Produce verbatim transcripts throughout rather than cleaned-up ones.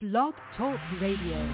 Blog Talk Radio.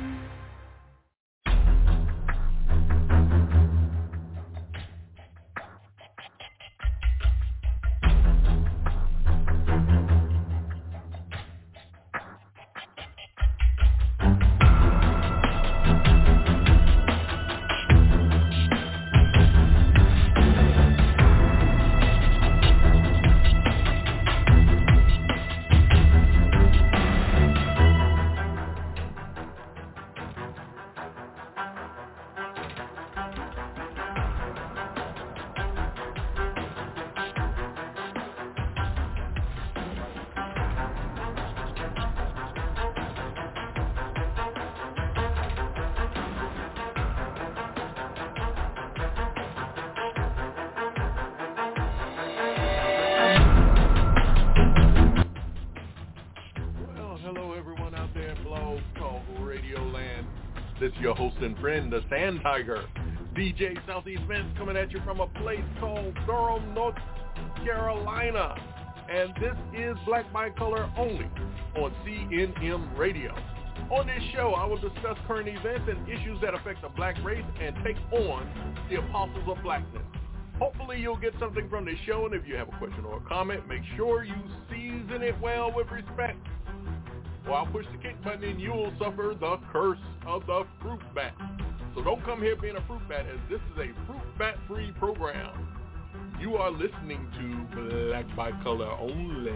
This is your host and friend, the Sand Tiger, D J Southeast Vince, coming at you from a place called Durham, North Carolina. And this is Black by Color only on C N M Radio. On this show, I will discuss current events and issues that affect the black race and take on the apostles of blackness. Hopefully you'll get something from this show, and if you have a question or a comment, make sure you season it well with respect. Or I'll push the kick button and you'll suffer the curse of the fruit bat. So don't come here being a fruit bat, as this is a fruit bat free program. You are listening to Black by Color only.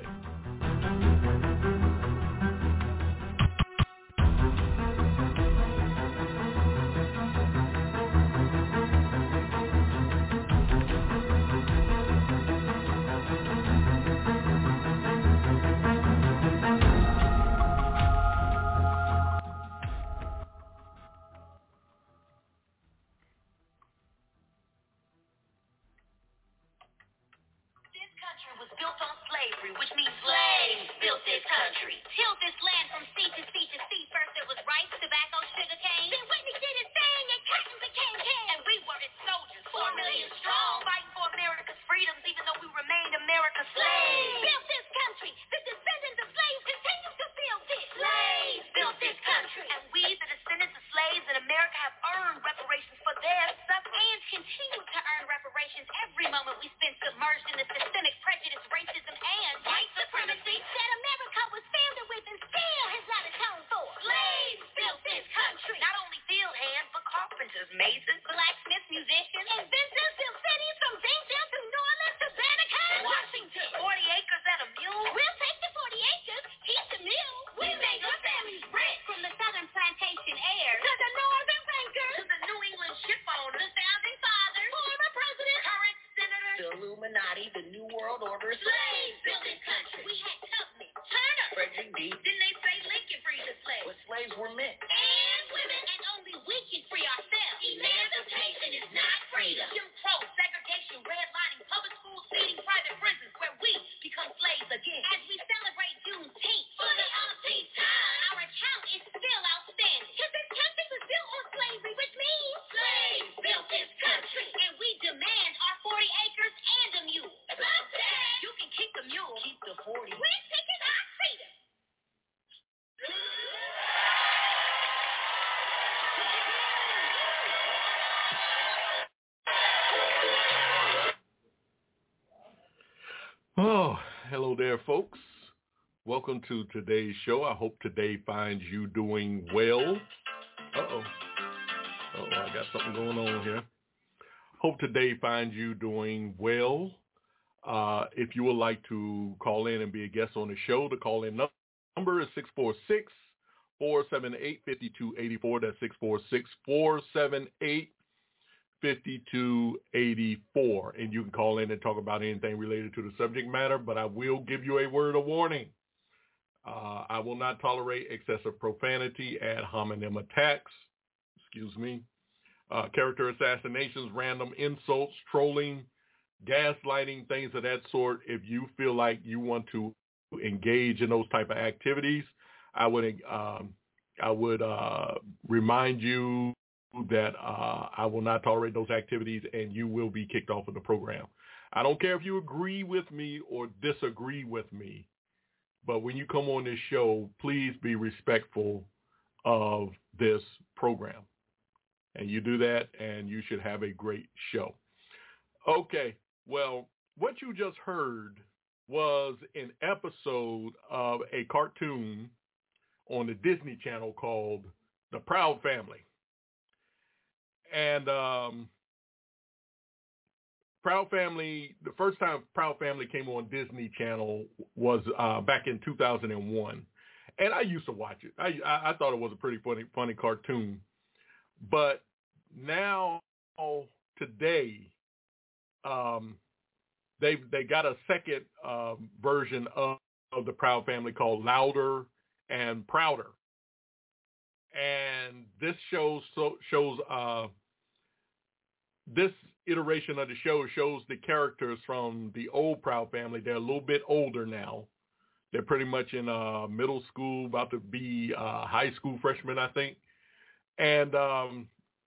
Oh, hello there, folks. Welcome to today's show. I hope today finds you doing well. Uh-oh. Uh-oh, I got something going on here. Hope today finds you doing well. Uh, if you would like to call in and be a guest on the show, the call-in number is six four six, four seven eight, five two eight four. That's six four six, four seven eight, fifty-two eighty-four, and you can call in and talk about anything related to the subject matter, but I will give you a word of warning. Uh, I will not tolerate excessive profanity, ad hominem attacks, excuse me, uh, character assassinations, random insults, trolling, gaslighting, things of that sort. If you feel like you want to engage in those type of activities, I would um, I would uh, remind you that uh, I will not tolerate those activities, and you will be kicked off of the program. I don't care if you agree with me or disagree with me, but when you come on this show, please be respectful of this program. And you do that, and you should have a great show. Okay, well, what you just heard was an episode of a cartoon on the Disney Channel called The Proud Family. And um, Proud Family, the first time Proud Family came on Disney Channel was uh, back in two thousand one. And I used to watch it. I, I, I thought it was a pretty funny, funny cartoon. But now, today, um, they they got a second um, version of, of the Proud Family called Louder and Prouder. And this shows so, shows uh, this iteration of the show shows the characters from the old Proud Family. They're a little bit older now. They're pretty much in uh, middle school, about to be uh, high school freshmen, I think. And um,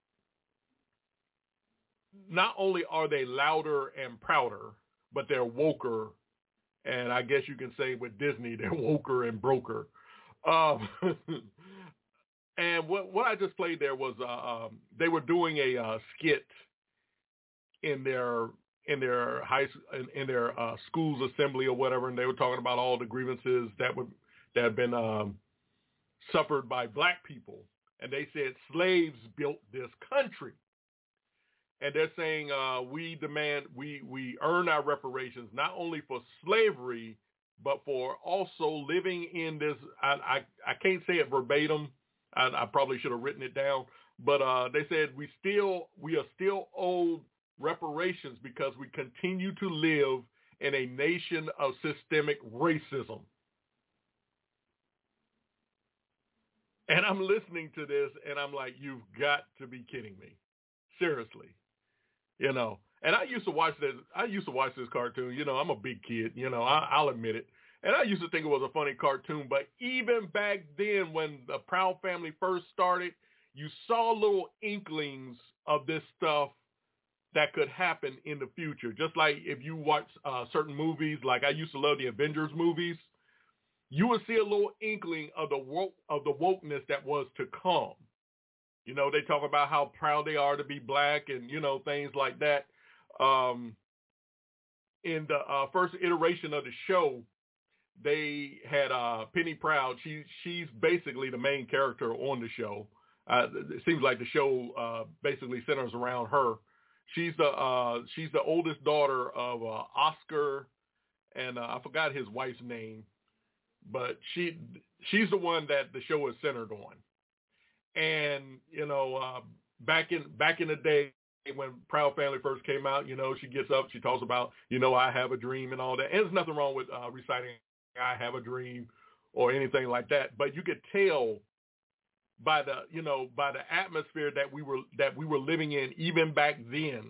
not only are they louder and prouder, but they're woker. And I guess you can say with Disney, they're woker and broker. Um, and what what I just played there was uh, um, they were doing a uh, skit in their in their high in, in their uh, school's assembly or whatever, and they were talking about all the grievances that would that have been um, suffered by black people, and they said slaves built this country, and they're saying uh, we demand we we earn our reparations not only for slavery but for also living in this. I I, I can't say it verbatim. I, I probably should have written it down, but uh, they said we still we are still owed reparations because we continue to live in a nation of systemic racism. And I'm listening to this and I'm like, you've got to be kidding me. Seriously. You know, and I used to watch this, I used to watch this cartoon. You know, I'm a big kid, you know, I, I'll admit it. And I used to think it was a funny cartoon, but even back then when the Proud Family first started, you saw little inklings of this stuff that could happen in the future. Just like if you watch uh, certain movies, like I used to love the Avengers movies, you would see a little inkling of the woke, of the wokeness that was to come. You know, they talk about how proud they are to be black and, you know, things like that. Um, in the uh, first iteration of the show, they had uh, Penny Proud. She she's basically the main character on the show. Uh, it seems like the show uh, basically centers around her. She's the uh, she's the oldest daughter of uh, Oscar, and uh, I forgot his wife's name, but she she's the one that the show is centered on. And you know, uh, back in back in the day when Proud Family first came out, you know, she gets up, she talks about, you know, I have a dream and all that. And there's nothing wrong with uh, reciting I have a dream or anything like that, but you could tell by the, you know, by the atmosphere that we were, that we were living in even back then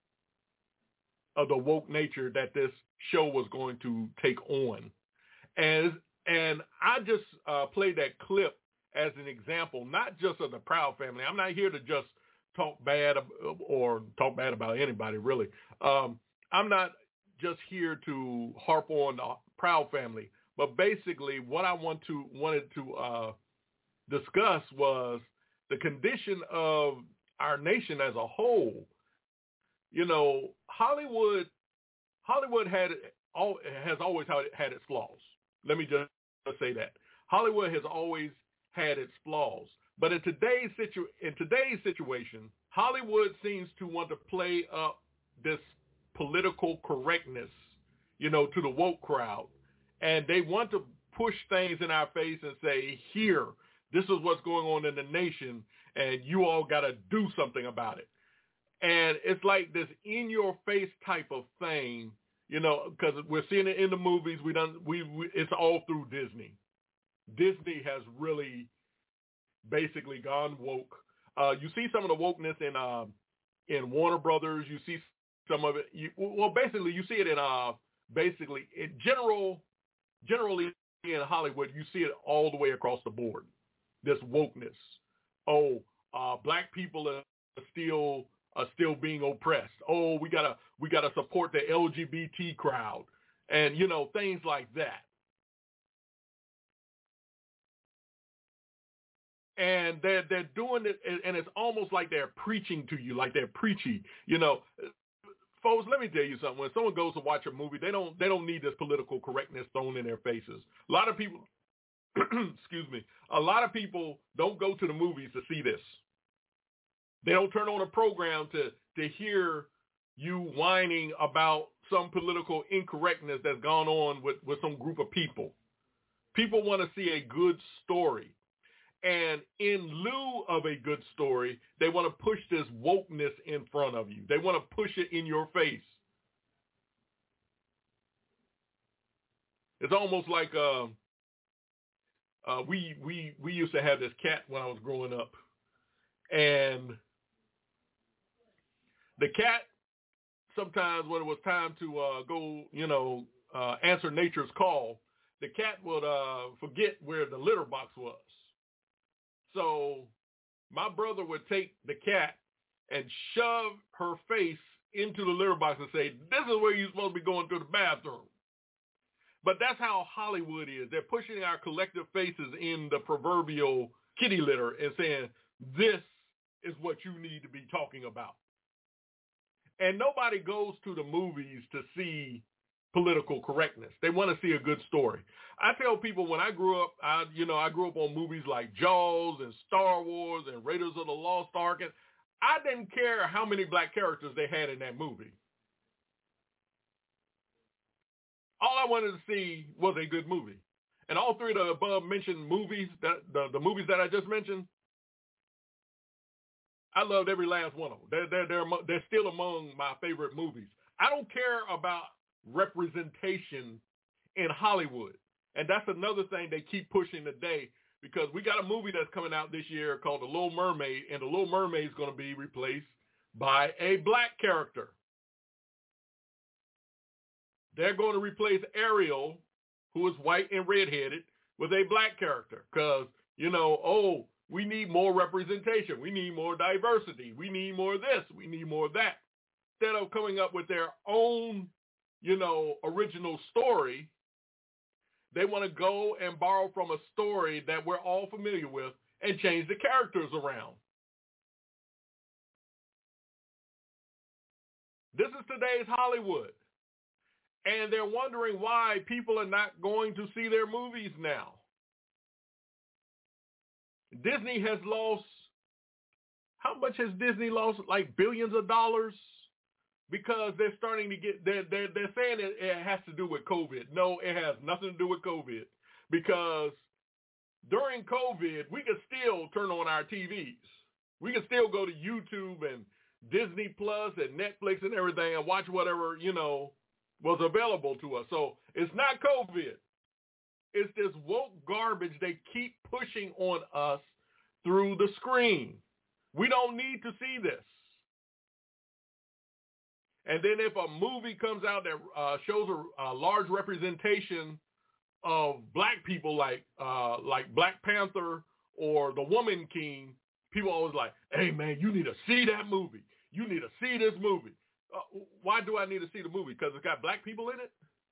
of the woke nature that this show was going to take on. And, and I just uh, played that clip as an example, not just of the Proud Family. I'm not here to just talk bad or talk bad about anybody, really. Um, I'm not just here to harp on the Proud Family, but basically what I want to wanted to uh, discuss was the condition of our nation as a whole. You know, Hollywood, Hollywood had all has always had its flaws. Let me just say that Hollywood has always had its flaws, but in today's situ in today's situation, Hollywood seems to want to play up this political correctness, you know, to the woke crowd, and they want to push things in our face and say, here, this is what's going on in the nation, and you all got to do something about it. And it's like this in-your-face type of thing, you know, because we're seeing it in the movies. We done, we, we it's all through Disney. Disney has really basically gone woke. Uh, you see some of the wokeness in uh, in Warner Brothers. You see some of it. You, well, basically, you see it in uh, basically in general, generally in Hollywood. You see it all the way across the board. This wokeness. Oh, uh, black people are still are still being oppressed. Oh, we gotta we gotta support the L G B T crowd, and you know things like that. And they're, they're doing it, and it's almost like they're preaching to you, like they're preachy. You know, folks, let me tell you something. When someone goes to watch a movie, they don't they don't need this political correctness thrown in their faces. A lot of people, excuse me, a lot of people don't go to the movies to see this. They don't turn on a program to, to hear you whining about some political incorrectness that's gone on with, with some group of people. People want to see a good story. And in lieu of a good story, they want to push this wokeness in front of you. They want to push it in your face. It's almost like uh, uh, we we we used to have this cat when I was growing up, and the cat, sometimes when it was time to uh, go, you know, uh, answer nature's call, the cat would uh, forget where the litter box was. So my brother would take the cat and shove her face into the litter box and say, this is where you're supposed to be going to the bathroom. But that's how Hollywood is. They're pushing our collective faces in the proverbial kitty litter and saying, this is what you need to be talking about. And nobody goes to the movies to see political correctness. They want to see a good story. I tell people when I grew up, I, you know, I grew up on movies like Jaws and Star Wars and Raiders of the Lost Ark. And I didn't care how many black characters they had in that movie. All I wanted to see was a good movie. And all three of the above mentioned movies, that, the, the movies that I just mentioned, I loved every last one of them. They're, they're, they're, they're still among my favorite movies. I don't care about representation in Hollywood. And that's another thing they keep pushing today, because we got a movie that's coming out this year called The Little Mermaid, and The Little Mermaid is going to be replaced by a black character. They're going to replace Ariel, who is white and redheaded, with a black character because, you know, oh, we need more representation. We need more diversity. We need more of this. We need more of that. Instead of coming up with their own, you know, original story, they want to go and borrow from a story that we're all familiar with and change the characters around. This is today's Hollywood. And they're wondering why people are not going to see their movies now. Disney has lost, how much has Disney lost? Like billions of dollars? Because they're starting to get, they're, they're, they're saying it, it has to do with COVID. No, it has nothing to do with COVID. Because during COVID, we could still turn on our T Vs. We could still go to YouTube and Disney Plus and Netflix and everything and watch whatever, you know, was available to us. So it's not COVID. It's this woke garbage they keep pushing on us through the screen. We don't need to see this. And then if a movie comes out that uh, shows a, a large representation of black people, like uh, like Black Panther or The Woman King, people always like, hey, man, you need to see that movie. You need to see this movie. Uh, why do I need to see the movie? Because it's got black people in it?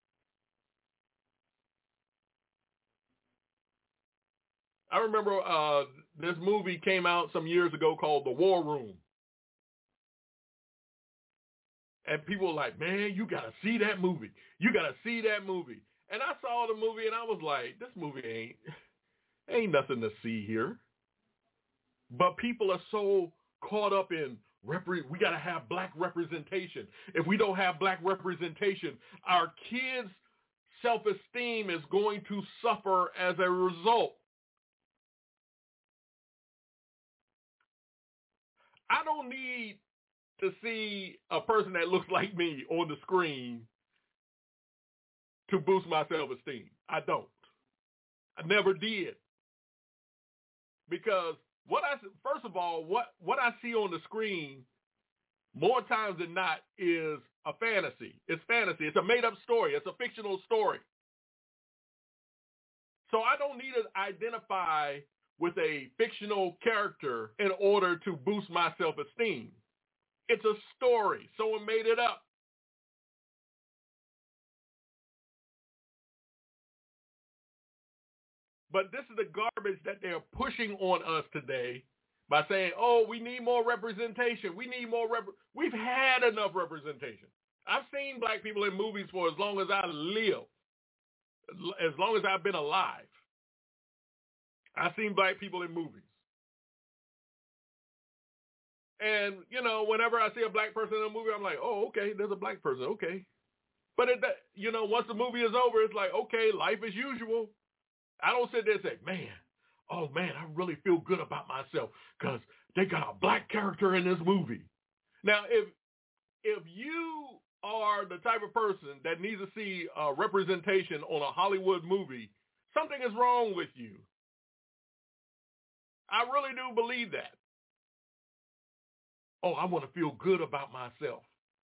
I remember uh, this movie came out some years ago called The War Room. And people were like, man, you got to see that movie. You got to see that movie. And I saw the movie and I was like, this movie ain't, ain't nothing to see here. But people are so caught up in, repre- we got to have black representation. If we don't have black representation, our kids' self-esteem is going to suffer as a result. I don't need to see a person that looks like me on the screen to boost my self-esteem. I don't. I never did. Because what I, first of all, what, what I see on the screen more times than not is a fantasy. It's fantasy. It's a made-up story. It's a fictional story. So I don't need to identify with a fictional character in order to boost my self-esteem. It's a story. Someone made it up. But this is the garbage that they're pushing on us today by saying, oh, we need more representation. We need more rep. We've had enough representation. I've seen black people in movies for as long as I live, as long as I've been alive. I've seen black people in movies. And, you know, whenever I see a black person in a movie, I'm like, oh, okay, there's a black person, okay. But, it, you know, once the movie is over, it's like, okay, life as usual. I don't sit there and say, man, oh, man, I really feel good about myself because they got a black character in this movie. Now, if if you are the type of person that needs to see uh, representation on a Hollywood movie, something is wrong with you. I really do believe that. Oh, I want to feel good about myself.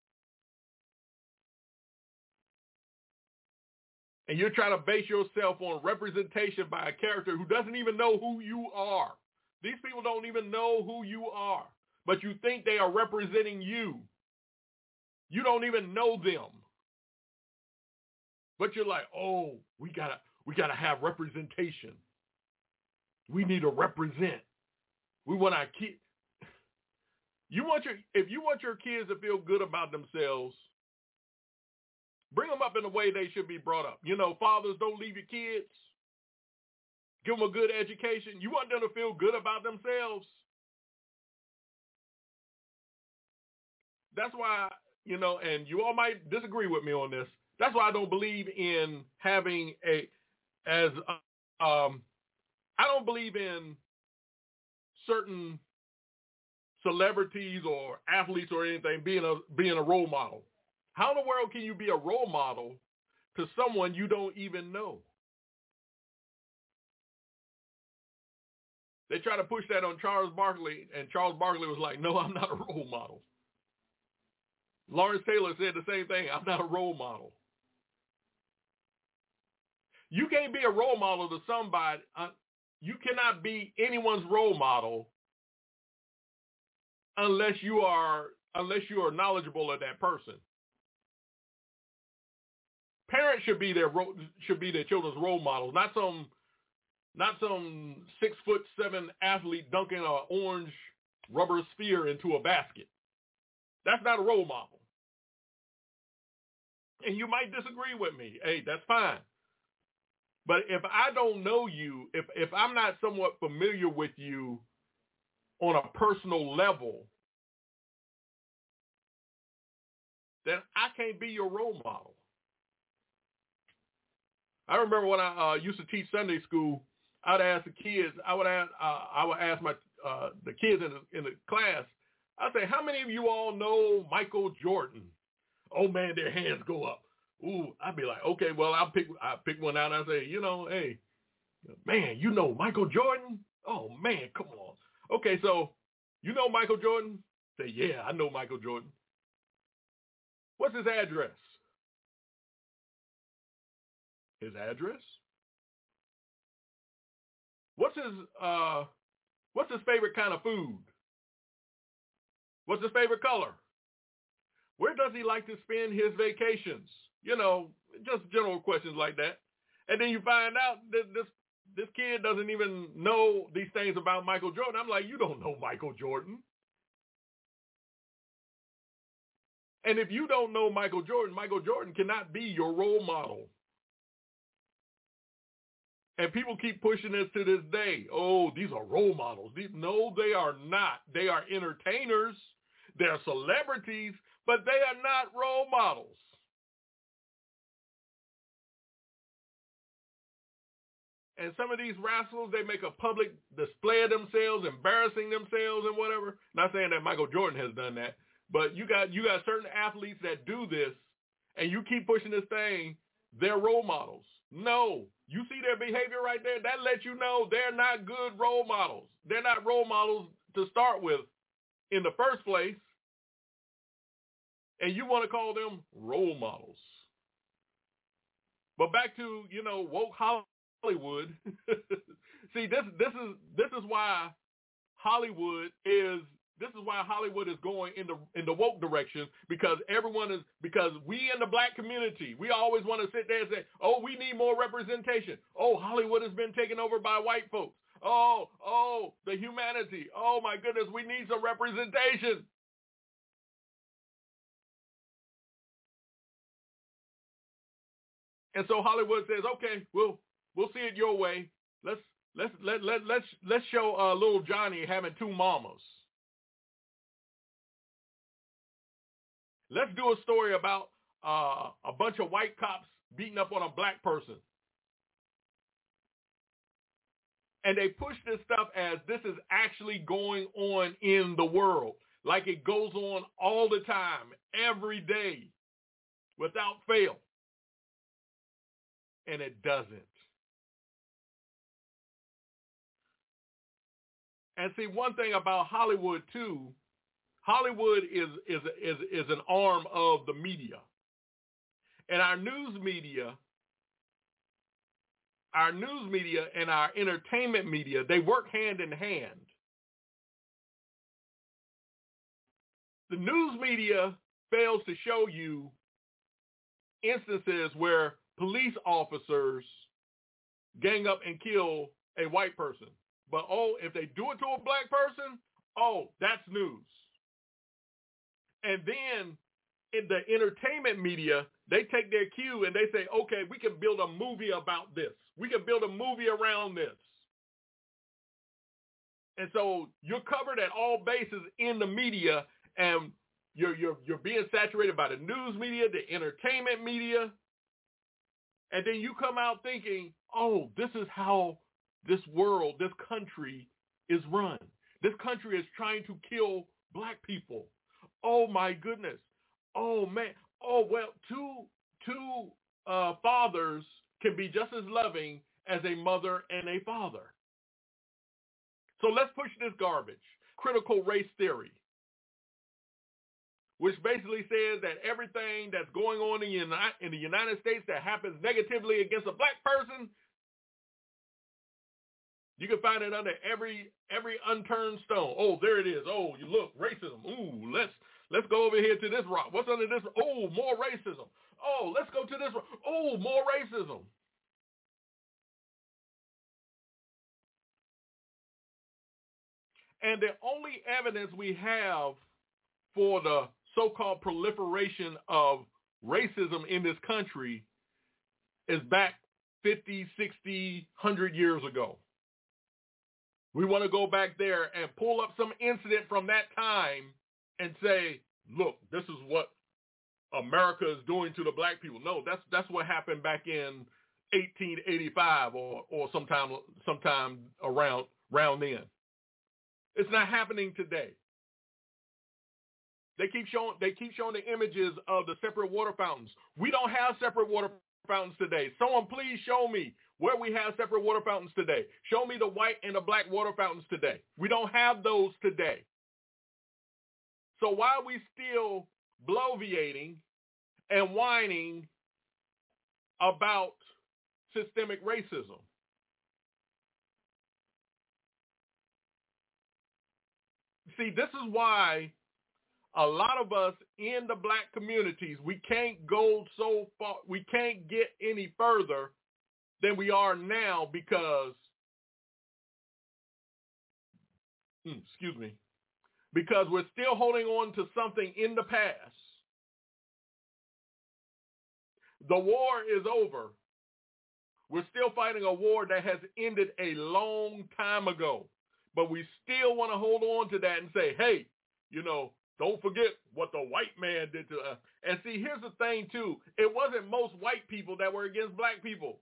And you're trying to base yourself on representation by a character who doesn't even know who you are. These people don't even know who you are, but you think they are representing you. You don't even know them. But you're like, oh, we gotta, we gotta have representation. We need to represent. We want our kids. You want your, if you want your kids to feel good about themselves, bring them up in the way they should be brought up. You know, fathers, don't leave your kids. Give them a good education. You want them to feel good about themselves. That's why, you know, and you all might disagree with me on this. That's why I don't believe in having a, as, um, I don't believe in certain celebrities or athletes or anything being a being a role model. How in the world can you be a role model to someone you don't even know? They try to push that on Charles Barkley, and Charles Barkley was like, no, I'm not a role model. Lawrence Taylor said the same thing. I'm not a role model. You can't be a role model to somebody. Uh, you cannot be anyone's role model unless you are unless you are knowledgeable of that person. Parents should be their ro- should be their children's role models, not some not some six foot seven athlete dunking an orange rubber sphere into a basket. That's not a role model. And you might disagree with me. Hey, that's fine. But if I don't know you, if if I'm not somewhat familiar with you on a personal level, then I can't be your role model. I remember when I uh, used to teach Sunday school, I'd ask the kids, I would ask, uh, I would ask my uh, the kids in the, in the class, I'd say, how many of you all know Michael Jordan? Oh man, their hands go up. Ooh, I'd be like, okay, well, I'll pick, I pick one out and I say, you know, hey, man, you know Michael Jordan? Oh man, come on. Okay, so you know Michael Jordan? Say, yeah, I know Michael Jordan. What's his address? His address? What's his uh what's his favorite kind of food? What's his favorite color? Where does he like to spend his vacations? You know, just general questions like that. And then you find out that this this kid doesn't even know these things about Michael Jordan. I'm like, you don't know Michael Jordan. And if you don't know Michael Jordan, Michael Jordan cannot be your role model. And people keep pushing this to this day. Oh, these are role models. These, no, they are not. They are entertainers. They're celebrities, but they are not role models. And some of these rascals, they make a public display of themselves, embarrassing themselves and whatever. Not saying that Michael Jordan has done that, but you got you got certain athletes that do this, and you keep pushing this thing, they're role models. No, you see their behavior right there? That lets you know they're not good role models. They're not role models to start with in the first place, and you want to call them role models. But back to, you know, woke Hollywood. See, this this is this is why Hollywood is This is why Hollywood is going in the in the woke direction, because everyone is because we in the black community, we always want to sit there and say, oh, we need more representation. Oh, Hollywood has been taken over by white folks. Oh, oh, the humanity. Oh my goodness, we need some representation. And so Hollywood says, okay, we'll we'll see it your way. Let's let's let let let's let's show uh, little Johnny having two mamas. Let's do a story about uh, a bunch of white cops beating up on a black person. And they push this stuff as this is actually going on in the world, like it goes on all the time, every day, without fail. And it doesn't. And see, one thing about Hollywood, too, Hollywood is, is, is, is an arm of the media. And our news media, our news media and our entertainment media, they work hand in hand. The news media fails to show you instances where police officers gang up and kill a white person. But, oh, if they do it to a black person, oh, that's news. And then in the entertainment media, they take their cue and they say, okay, we can build a movie about this. We can build a movie around this. And so you're covered at all bases in the media, and you're you're you're being saturated by the news media, the entertainment media. And then you come out thinking, oh, this is how this world, this country is run. This country is trying to kill black people. Oh, my goodness. Oh, man. Oh, well, two, two uh, fathers can be just as loving as a mother and a father. So let's push this garbage. Critical race theory, which basically says that everything that's going on in, Uni- in the United States that happens negatively against a black person, you can find it under every every unturned stone. Oh, there it is. Oh, you look, racism. Ooh, let's let's go over here to this rock. What's under this? Oh, more racism. Oh, let's go to this rock. Oh, more racism. And the only evidence we have for the so-called proliferation of racism in this country is back fifty, sixty, one hundred years ago. We want to go back there and pull up some incident from that time and say, look, this is what America is doing to the black people. No, that's that's what happened back in eighteen eighty-five or or sometime sometime around around then. It's not happening today. They keep showing they keep showing the images of the separate water fountains. We don't have separate water fountains today. Someone please show me where we have separate water fountains today. Show me the white and the black water fountains today. We don't have those today. So why are we still bloviating and whining about systemic racism? See, this is why a lot of us in the black communities, we can't go so far, we can't get any further than we are now because, hmm, excuse me, because we're still holding on to something in the past. The war is over. We're still fighting a war that has ended a long time ago, but we still want to hold on to that and say, hey, you know, don't forget what the white man did to us. And see, here's the thing, too. It wasn't most white people that were against black people.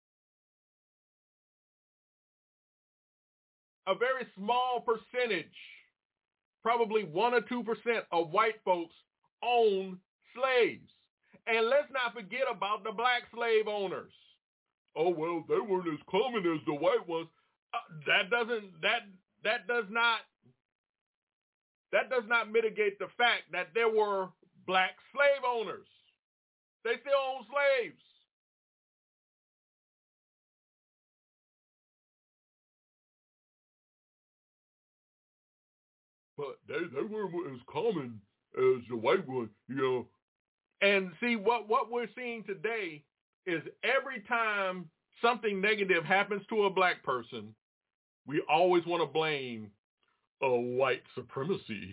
A very small percentage, probably one or two percent of white folks own slaves. And let's not forget about the black slave owners. Oh, well, they weren't as common as the white ones. Uh, that doesn't, that, that does not, that does not mitigate the fact that there were black slave owners. They still own slaves. but they, they weren't as common as the white one, you know. And see, what, what we're seeing today is every time something negative happens to a black person, we always want to blame a white supremacy.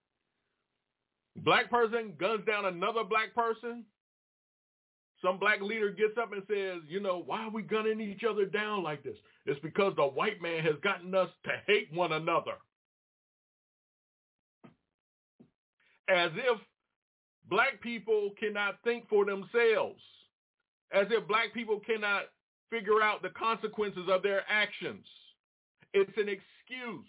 Black person guns down another black person. Some black leader gets up and says, you know, why are we gunning each other down like this? It's because the white man has gotten us to hate one another. As if black people cannot think for themselves. As if black people cannot figure out the consequences of their actions. It's an excuse.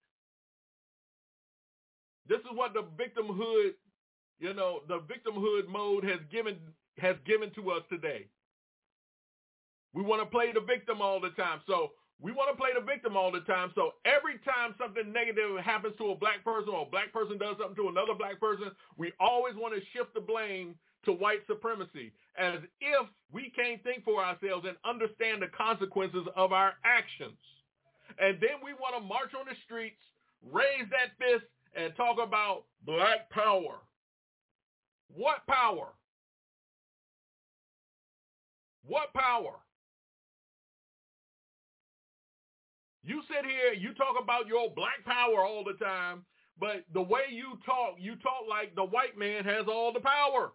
This is what the victimhood, you know, the victimhood mode has given has given to us today. We want to play the victim all the time. So we want to play the victim all the time. So every time something negative happens to a black person or a black person does something to another black person, we always want to shift the blame to white supremacy, as if we can't think for ourselves and understand the consequences of our actions. And then we want to march on the streets, raise that fist, and talk about black power. What power? What power? You sit here, you talk about your black power all the time, but the way you talk, you talk like the white man has all the power.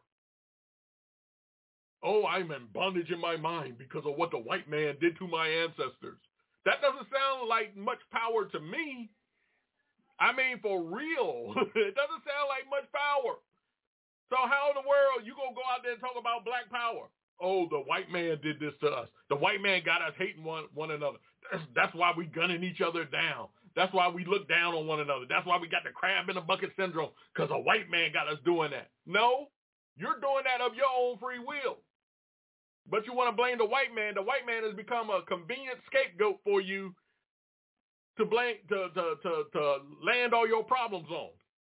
Oh, I'm in bondage in my mind because of what the white man did to my ancestors. That doesn't sound like much power to me. I mean, for real, it doesn't sound like much power. So how in the world you gonna go out there and talk about black power? Oh, the white man did this to us. The white man got us hating one, one another. That's, that's why we gunning each other down. That's why we look down on one another. That's why we got the crab in the bucket syndrome, because a white man got us doing that. No, you're doing that of your own free will. But you want to blame the white man. The white man has become a convenient scapegoat for you to blame to to to, to land all your problems on.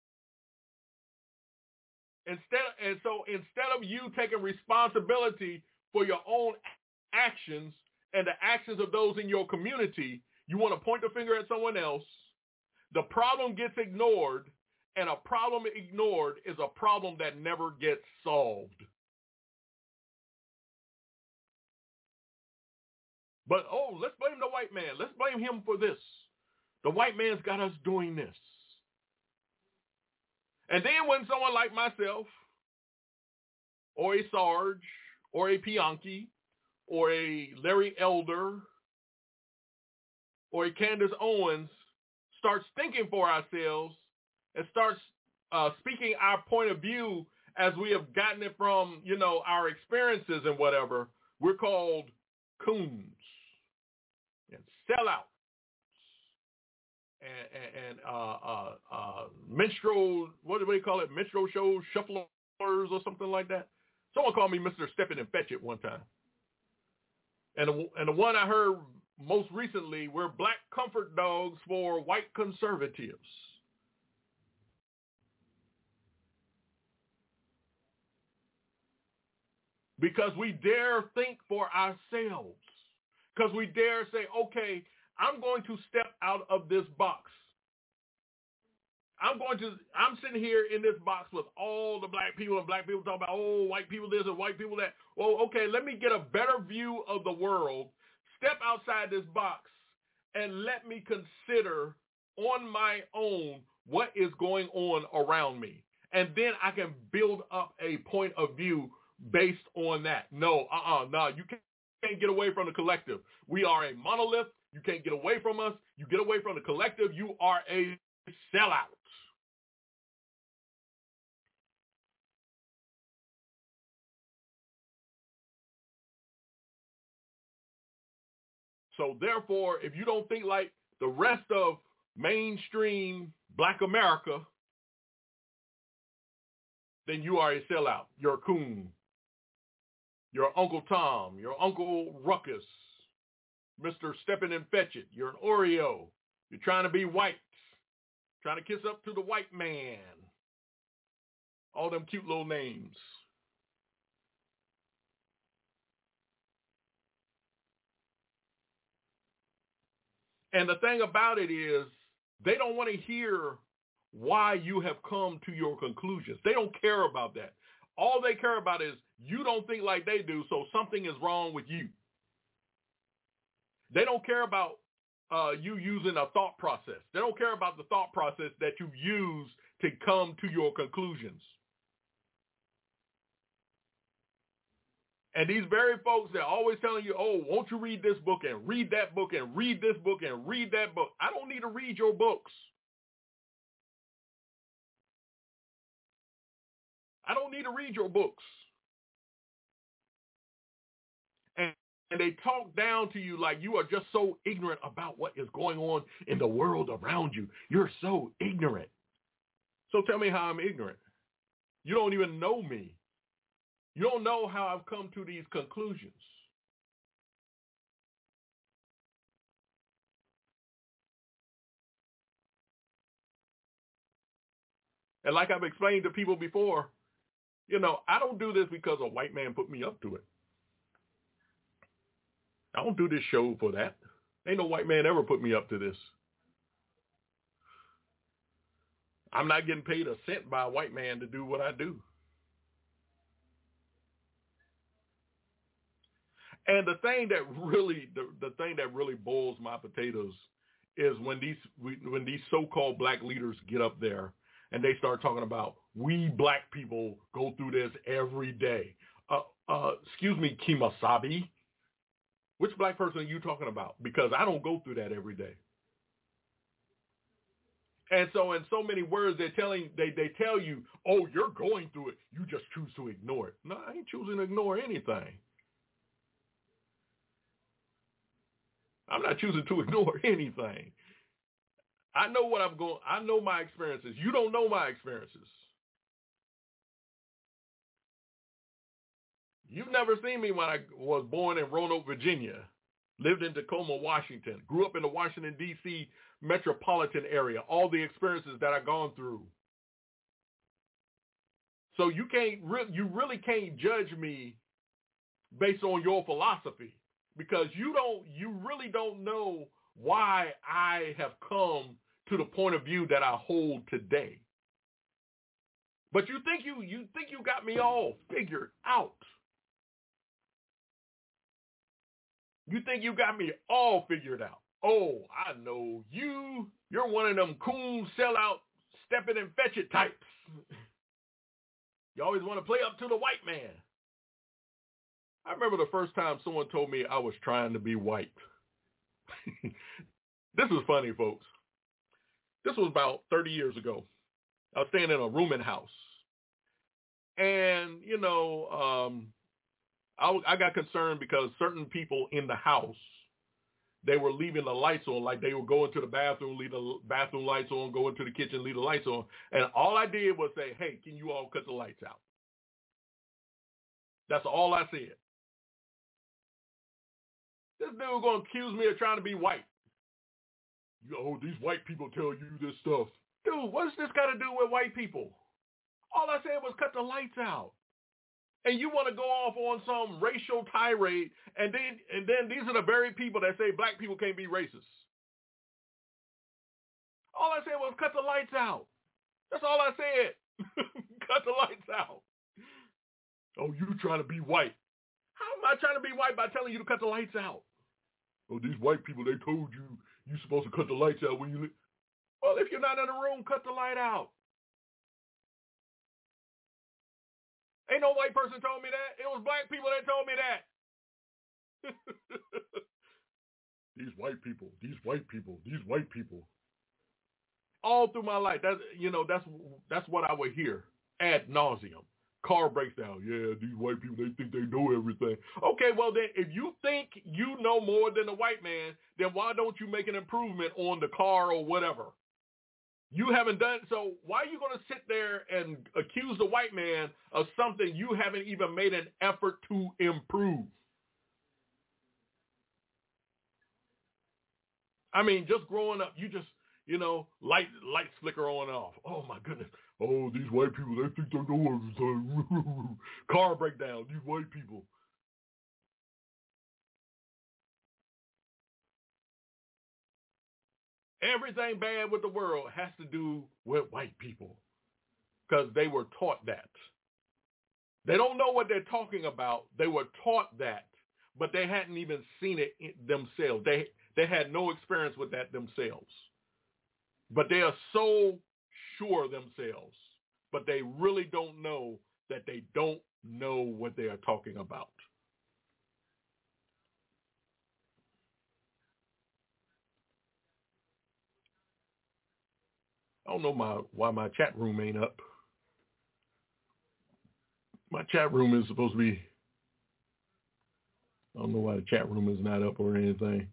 Instead, and so instead of you taking responsibility for your own actions and the actions of those in your community, you want to point the finger at someone else. The problem gets ignored, and a problem ignored is a problem that never gets solved. But, oh, let's blame the white man. Let's blame him for this. The white man's got us doing this. And then when someone like myself, or a Sarge, or a Bianchi, or a Larry Elder, or a Candace Owens starts thinking for ourselves and starts uh, speaking our point of view as we have gotten it from, you know, our experiences and whatever, we're called coons and sellouts. And, and, and uh, uh, uh, minstrel, what do they call it? Minstrel show shufflers or something like that. Someone called me Mister Step In and Fetch It one time. And the, and the one I heard most recently were black comfort dogs for white conservatives. Because we dare think for ourselves. Because we dare say, okay, I'm going to step out of this box. I'm going to, I'm sitting here in this box with all the black people, and black people talk about, oh, white people this and white people that. Well, okay, let me get a better view of the world, step outside this box, and let me consider on my own what is going on around me. And then I can build up a point of view based on that. No, uh-uh, no, you can't. Can't get away from the collective. We are a monolith. You can't get away from us. You get away from the collective, you are a sellout. So therefore, if you don't think like the rest of mainstream black America, then you are a sellout. You're a coon. You're Uncle Tom. You're Uncle Ruckus. Mister Steppin' and Fetch It. You're an Oreo. You're trying to be white. Trying to kiss up to the white man. All them cute little names. And the thing about it is, they don't want to hear why you have come to your conclusions. They don't care about that. All they care about is you don't think like they do, so something is wrong with you. They don't care about uh, you using a thought process. They don't care about the thought process that you use to come to your conclusions. And these very folks that are always telling you, oh, won't you read this book and read that book and read this book and read that book. I don't need to read your books. I don't need to read your books. And, and they talk down to you like you are just so ignorant about what is going on in the world around you. You're so ignorant. So tell me how I'm ignorant. You don't even know me. You don't know how I've come to these conclusions. And like I've explained to people before, you know, I don't do this because a white man put me up to it. I don't do this show for that. Ain't no white man ever put me up to this. I'm not getting paid a cent by a white man to do what I do. And the thing that really, the, the thing that really boils my potatoes is when these when these so-called black leaders get up there and they start talking about we black people go through this every day. Uh, uh, excuse me, Kemosabe. Which black person are you talking about? Because I don't go through that every day. And so in so many words, they're telling, they, they tell you, oh, you're going through it. You just choose to ignore it. No, I ain't choosing to ignore anything. I'm not choosing to ignore anything. I know what I'm going, I know my experiences. You don't know my experiences. You've never seen me when I was born in Roanoke, Virginia, lived in Tacoma, Washington, grew up in the Washington, D C metropolitan area, all the experiences that I've gone through. So you can't, re- you really can't judge me based on your philosophy because you don't, you really don't know why I have come to the point of view that I hold today. But you think you, you think you got me all figured out. You think you got me all figured out. Oh, I know you. You're one of them coon sellout, step it and fetch it types. You always want to play up to the white man. I remember the first time someone told me I was trying to be white. This was funny, folks. This was about thirty years ago. I was staying in a rooming house. And, you know, um, I, I got concerned because certain people in the house, they were leaving the lights on, like they would go into the bathroom, leave the bathroom lights on, go into the kitchen, leave the lights on. And all I did was say, hey, can you all cut the lights out? That's all I said. This dude was going to accuse me of trying to be white. Yo, these white people tell you this stuff. Dude, what's this got to do with white people? All I said was cut the lights out. And you want to go off on some racial tirade, and then and then these are the very people that say black people can't be racist. All I said was cut the lights out. That's all I said. Cut the lights out. Oh, you trying to be white. How am I trying to be white by telling you to cut the lights out? Oh, these white people, they told you you're supposed to cut the lights out when you live. Well, if you're not in the room, cut the light out. Ain't no white person told me that. It was black people that told me that. These white people, these white people, these white people. All through my life, that's, you know, that's that's what I would hear ad nauseum. Car breaks down. Yeah, these white people, they think they know everything. Okay, well then, if you think you know more than the white man, then why don't you make an improvement on the car or whatever? You haven't done, so why are you going to sit there and accuse the white man of something you haven't even made an effort to improve? I mean, just growing up, you just, you know, light, lights flicker on and off. Oh, my goodness. Oh, these white people, they think they know everything. Car breakdown, these white people. Everything bad with the world has to do with white people because they were taught that. They don't know what they're talking about. They were taught that, but they hadn't even seen it themselves. They they had no experience with that themselves. But they are so sure of themselves, but they really don't know that they don't know what they are talking about. I don't know my why my chat room ain't up. My chat room is supposed to be, I don't know why the chat room is not up or anything.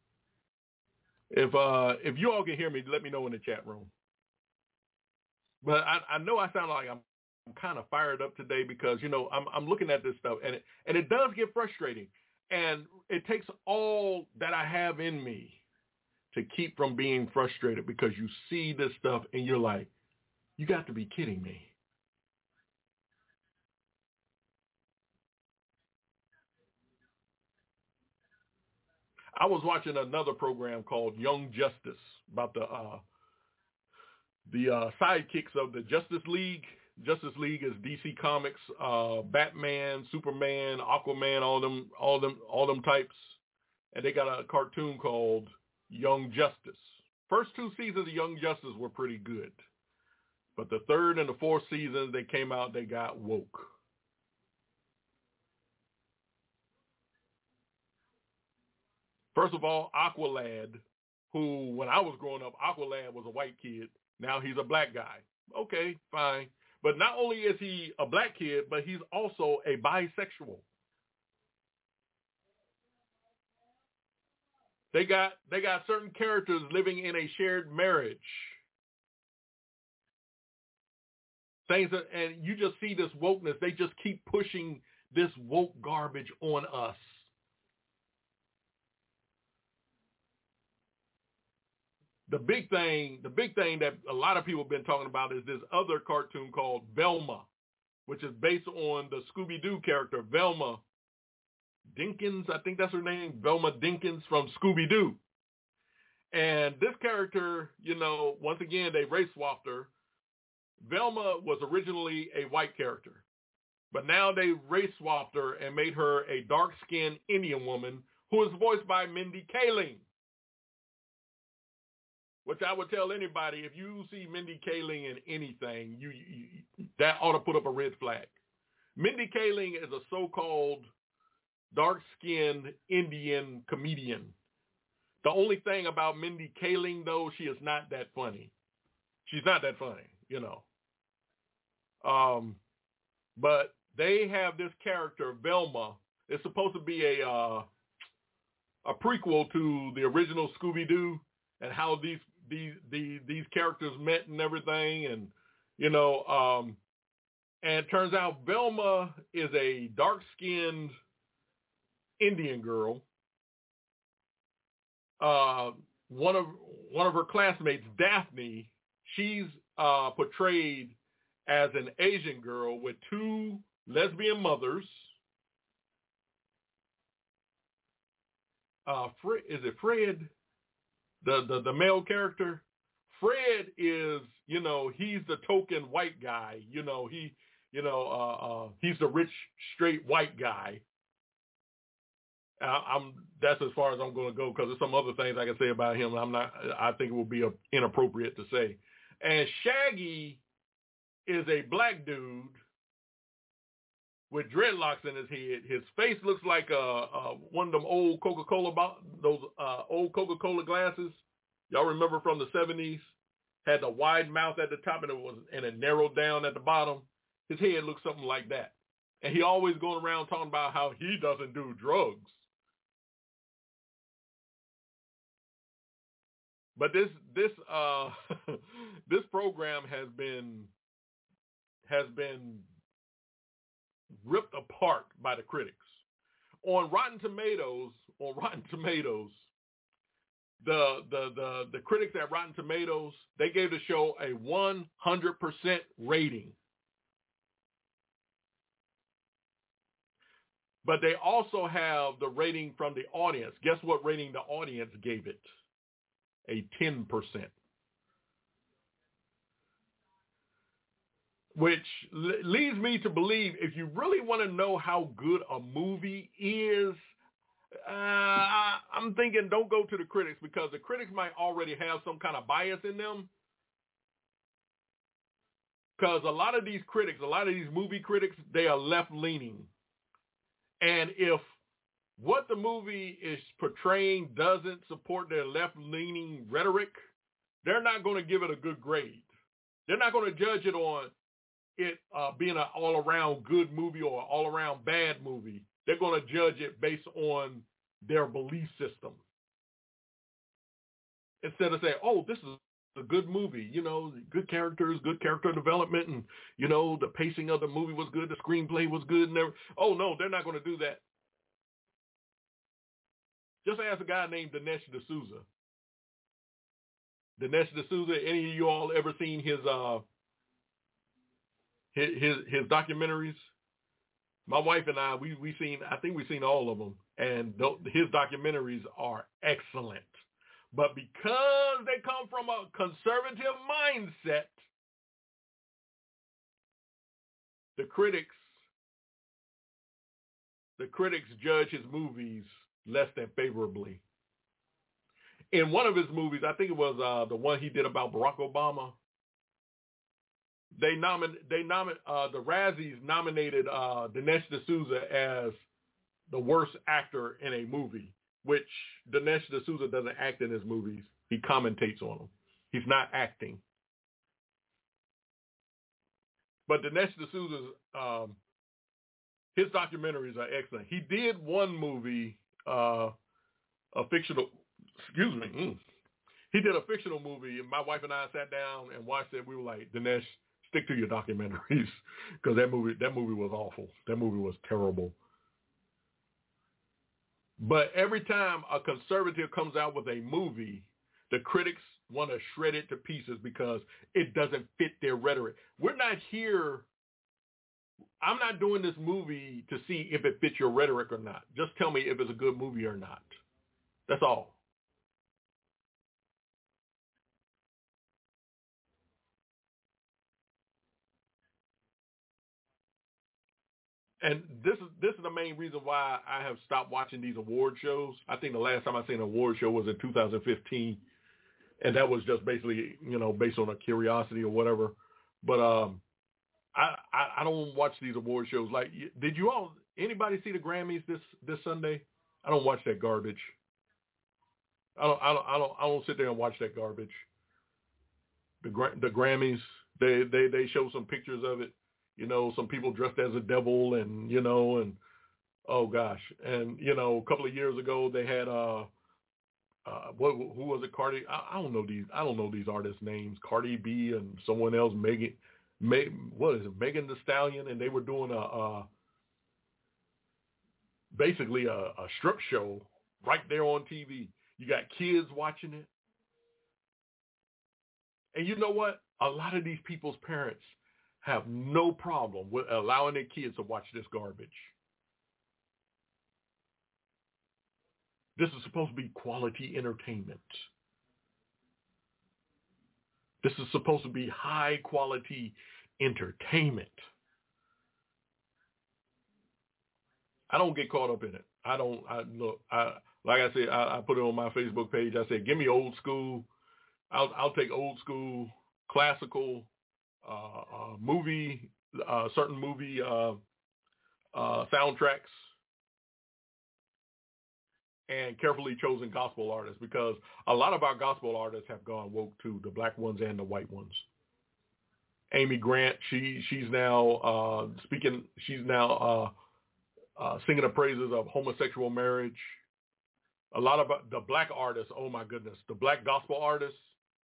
If uh if you all can hear me, let me know in the chat room. But I, I know I sound like I'm, I'm kind of fired up today because, you know, I'm I'm looking at this stuff and it, and it does get frustrating. And it takes all that I have in me to keep from being frustrated because you see this stuff and you're like, you got to be kidding me. I was watching another program called Young Justice about the uh, the uh, sidekicks of the Justice League. Justice League is D C Comics, uh, Batman, Superman, Aquaman, all them, all them, all them types, and they got a cartoon called Young Justice. First two seasons of Young Justice were pretty good, but the third and the fourth seasons they came out, they got woke. First of all, Aqualad, who, when I was growing up, Aqualad was a white kid. Now he's a black guy. Okay, fine. But not only is he a black kid, but he's also a bisexual. They got they got certain characters living in a shared marriage. Things that, and you just see this wokeness. They just keep pushing this woke garbage on us. The big thing, the big thing that a lot of people have been talking about is this other cartoon called Velma, which is based on the Scooby-Doo character Velma Dinkins. I think that's her name, Velma Dinkins from Scooby-Doo. And this character, you know, once again, they race swapped her. Velma was originally a white character, but now they race swapped her and made her a dark-skinned Indian woman who is voiced by Mindy Kaling. Which I would tell anybody, if you see Mindy Kaling in anything, you, you that ought to put up a red flag. Mindy Kaling is a so-called dark-skinned Indian comedian. The only thing about Mindy Kaling, though, she is not that funny. She's not that funny, you know. Um, but they have this character, Velma. It's supposed to be a uh, a prequel to the original Scooby-Doo and how these these these these characters met and everything, and you know, um, and it turns out Velma is a dark-skinned Indian girl. Uh, one of one of her classmates, Daphne, she's uh, portrayed as an Asian girl with two lesbian mothers. Uh, Fred, is it Fred? The, the the male character, Fred is, you know, he's the token white guy. You know, he, you know, uh, uh, he's the rich, straight white guy. I, I'm that's as far as I'm going to go because there's some other things I can say about him. I'm not. I think it would be a, inappropriate to say. And Shaggy is a black dude with dreadlocks in his head. His face looks like a, a one of them old Coca-Cola, those uh, old Coca-Cola glasses. Y'all remember from the seventies? Had the wide mouth at the top and it was and it narrowed down at the bottom. His head looks something like that. And he always going around talking about how he doesn't do drugs. But this this uh this program has been has been ripped apart by the critics. On Rotten Tomatoes, on Rotten Tomatoes, the the the the critics at Rotten Tomatoes, they gave the show a one hundred percent rating. But they also have the rating from the audience. Guess what rating the audience gave it? a ten percent. Which le- leads me to believe if you really want to know how good a movie is, uh, I, I'm thinking don't go to the critics, because the critics might already have some kind of bias in them. Because a lot of these critics, a lot of these movie critics, they are left-leaning. And if what the movie is portraying doesn't support their left-leaning rhetoric, they're not going to give it a good grade. They're not going to judge it on it uh, being an all-around good movie or all-around bad movie. They're going to judge it based on their belief system. Instead of saying, oh, this is a good movie, you know, good characters, good character development, and, you know, the pacing of the movie was good, the screenplay was good, and everything. Oh, no, they're not going to do that. Just ask a guy named Dinesh D'Souza. Dinesh D'Souza, any of you all ever seen his uh his his, his documentaries? My wife and I, we we seen, I think we've seen all of them, and th- his documentaries are excellent. But because they come from a conservative mindset, the critics, the critics judge his movies less than favorably. In one of his movies, I think it was uh, the one he did about Barack Obama, they nomin they nomin uh, the Razzies nominated uh, Dinesh D'Souza as the worst actor in a movie, which Dinesh D'Souza doesn't act in his movies. He commentates on them. He's not acting. But Dinesh D'Souza's, um, his documentaries are excellent. He did one movie, uh, a fictional, excuse me, mm, he did a fictional movie, and my wife and I sat down and watched it. We were like, Dinesh, stick to your documentaries, because that movie, that movie was awful. That movie was terrible. But every time a conservative comes out with a movie, the critics want to shred it to pieces because it doesn't fit their rhetoric. We're not here. I'm not doing this movie to see if it fits your rhetoric or not. Just tell me if it's a good movie or not. That's all. And this is this is the main reason why I have stopped watching these award shows. I think the last time I seen an award show was in two thousand fifteen, and that was just basically, you know, based on a curiosity or whatever. But um, I, I I don't watch these award shows. Like, did you all, anybody see the Grammys this this Sunday? I don't watch that garbage. I don't I don't I don't I don't sit there and watch that garbage. The the Grammys, they they they show some pictures of it. You know, some people dressed as a devil, and, you know, and, oh, gosh. And, you know, a couple of years ago, they had, uh, uh, what, who was it, Cardi? I, I don't know these, I don't know these artists' names, Cardi B and someone else, Megan, May, what is it, Megan Thee Stallion, and they were doing a, uh, basically a, a strip show right there on T V. You got kids watching it. And you know what? A lot of these people's parents have no problem with allowing their kids to watch this garbage. This is supposed to be quality entertainment. This is supposed to be high quality entertainment. I don't get caught up in it. I don't, I look, I, like I said, I, I put it on my Facebook page. I said, give me old school. I'll, I'll take old school, classical, uh, uh, movie, uh, certain movie uh, uh, soundtracks, and carefully chosen gospel artists, because a lot of our gospel artists have gone woke too, the black ones and the white ones. Amy Grant, she she's now uh, speaking, she's now uh, uh, singing the praises of homosexual marriage. A lot of the black artists, oh my goodness, the black gospel artists,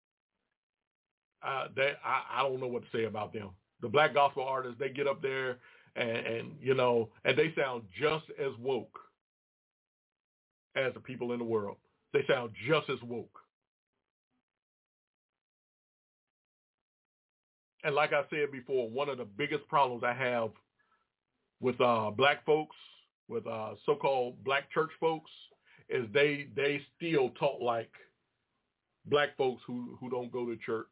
uh, they I, I don't know what to say about them. The black gospel artists, they get up there and, and you know, and they sound just as woke as the people in the world. They sound just as woke. And like I said before, one of the biggest problems I have with uh, black folks, with uh, so-called black church folks, is they they still talk like black folks who, who don't go to church.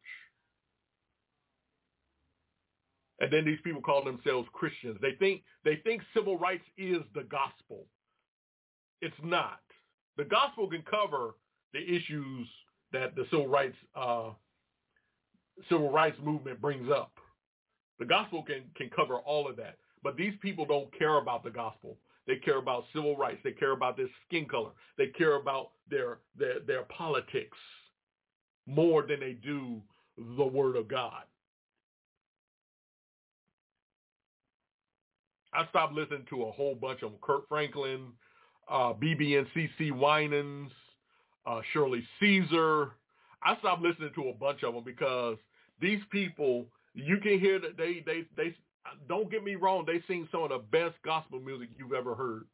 And then these people call themselves Christians. They think they think civil rights is the gospel. It's not. The gospel can cover the issues that the civil rights uh, civil rights movement brings up. The gospel can, can cover all of that. But these people don't care about the gospel. They care about civil rights. They care about their skin color. They care about their their, their politics more than they do the word of God. I stopped listening to a whole bunch of them. Kurt Franklin, uh, B B and C C Winans, uh, Shirley Caesar. I stopped listening to a bunch of them because these people, you can hear that they, they, they, don't get me wrong, they sing some of the best gospel music you've ever heard.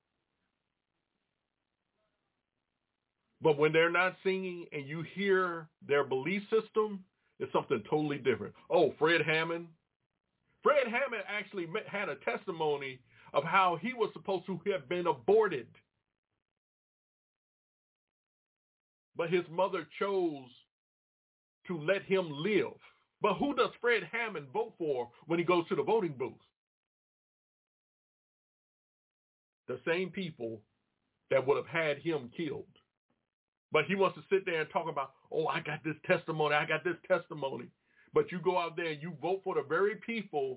But when they're not singing and you hear their belief system, it's something totally different. Oh, Fred Hammond. Fred Hammond actually had a testimony of how he was supposed to have been aborted. But his mother chose to let him live. But who does Fred Hammond vote for when he goes to the voting booth? The same people that would have had him killed. But he wants to sit there and talk about, oh, I got this testimony, I got this testimony. But you go out there and you vote for the very people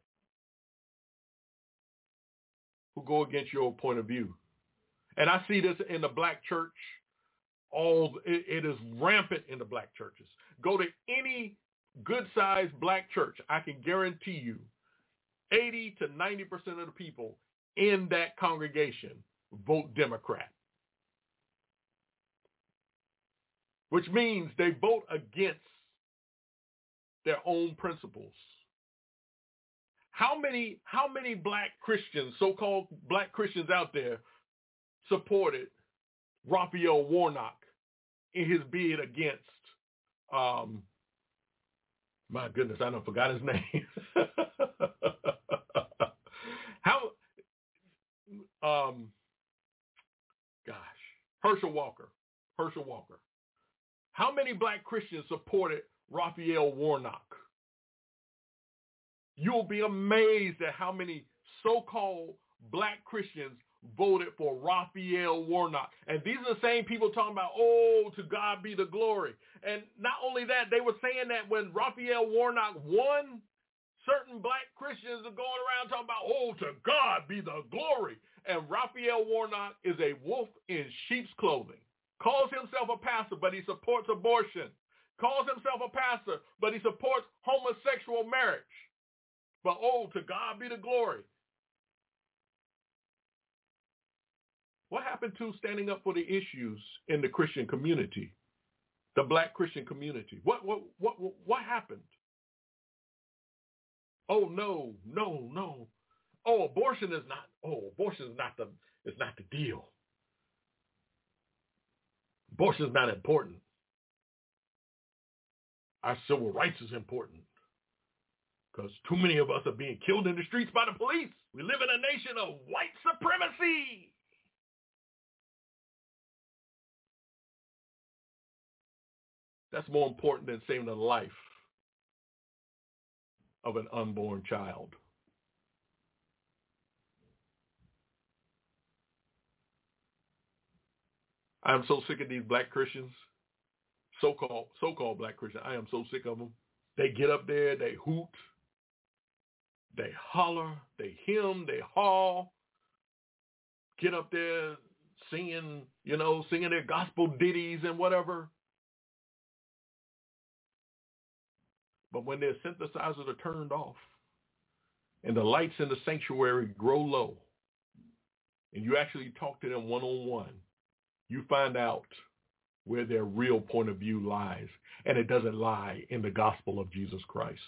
who go against your point of view. And I see this in the black church. All it, it is rampant in the black churches. Go to any good-sized black church. I can guarantee you eighty to ninety percent of the people in that congregation vote Democrat. Which means they vote against their own principles. How many, how many black Christians, so-called black Christians out there, supported Raphael Warnock in his bid against, um, my goodness, I done forgot his name. How, um, gosh, Herschel Walker, Herschel Walker. How many black Christians supported Raphael Warnock? You'll be amazed at how many so-called black Christians voted for Raphael Warnock. And these are the same people talking about, oh, to God be the glory. And not only that, they were saying that when Raphael Warnock won, certain black Christians are going around talking about, oh, to God be the glory. And Raphael Warnock is a wolf in sheep's clothing. Calls himself a pastor, but he supports abortion. Calls himself a pastor, but he supports homosexual marriage. But oh, to God be the glory. What happened to standing up for the issues in the Christian community, the black Christian community? What what what what, what happened? Oh no, no, no. Oh, abortion is not. Oh, abortion is not the. It's not the deal. Abortion is not important. Our civil rights is important because too many of us are being killed in the streets by the police. We live in a nation of white supremacy. That's more important than saving the life of an unborn child. I am so sick of these black Christians, so-called so-called black Christians. I am so sick of them. They get up there, they hoot, they holler, they hymn, they haw, get up there singing, you know, singing their gospel ditties and whatever. But when their synthesizers are turned off and the lights in the sanctuary grow low and you actually talk to them one-on-one, you find out where their real point of view lies. And it doesn't lie in the gospel of Jesus Christ.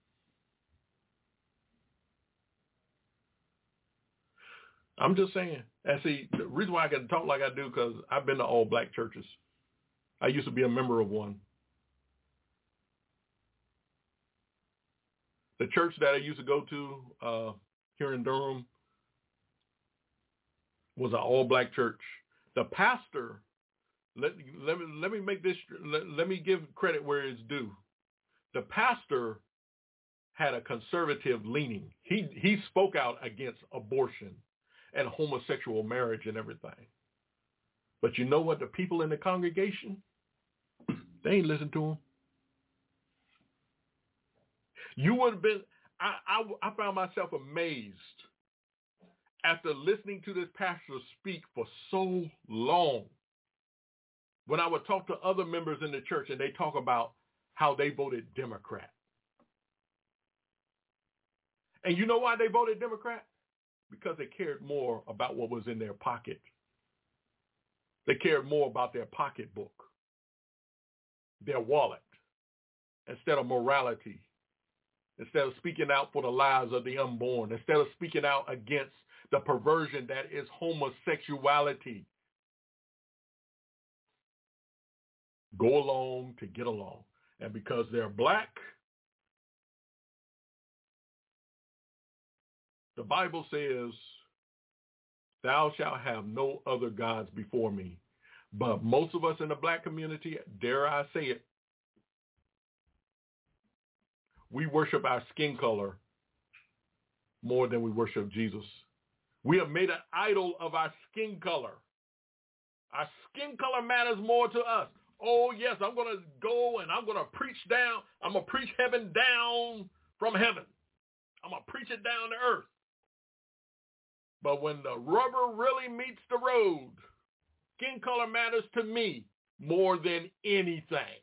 I'm just saying. And see, the reason why I can talk like I do, because I've been to all black churches. I used to be a member of one. The church that I used to go to uh, here in Durham was an all-black church. The pastor, let, let, me, let me make this, let, let me give credit where it's due. The pastor had a conservative leaning. He, he spoke out against abortion and homosexual marriage and everything. But you know what? The people in the congregation, they ain't listen to him. You would have been, I, I, I found myself amazed after listening to this pastor speak for so long. When I would talk to other members in the church and they talk about how they voted Democrat. And you know why they voted Democrat? Because they cared more about what was in their pocket. They cared more about their pocketbook, their wallet, instead of morality, instead of speaking out for the lives of the unborn, instead of speaking out against the perversion that is homosexuality. Go along to get along. And because they're black, the Bible says, thou shalt have no other gods before me. But most of us in the black community, dare I say it, we worship our skin color more than we worship Jesus. We have made an idol of our skin color. Our skin color matters more to us. Oh, yes, I'm going to go and I'm going to preach down. I'm going to preach heaven down from heaven. I'm going to preach it down to earth. But when the rubber really meets the road, skin color matters to me more than anything.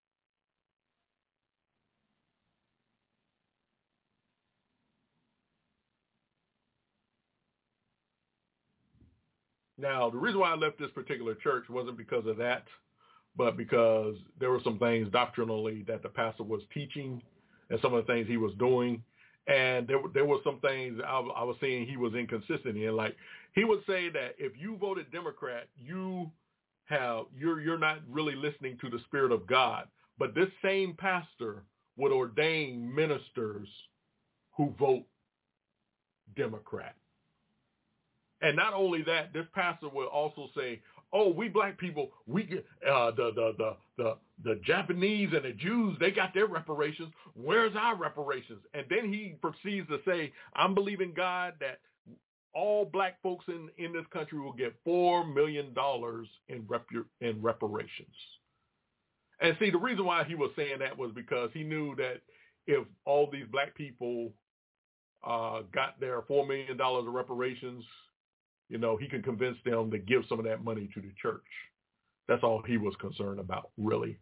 Now, the reason why I left this particular church wasn't because of that, but because there were some things doctrinally that the pastor was teaching and some of the things he was doing. And there, there were some things I, I was seeing he was inconsistent in. Like, he would say that if you voted Democrat, you have, you're, you're not really listening to the Spirit of God. But this same pastor would ordain ministers who vote Democrat. And not only that, this pastor will also say, oh, we black people, we get uh, the, the, the, the, the Japanese and the Jews, they got their reparations. Where's our reparations? And then he proceeds to say, I'm believing God that all black folks in, in this country will get four million dollars in, rep, in reparations. And see, the reason why he was saying that was because he knew that if all these black people uh, got their four million dollars of reparations, you know, he could convince them to give some of that money to the church. That's all he was concerned about, really.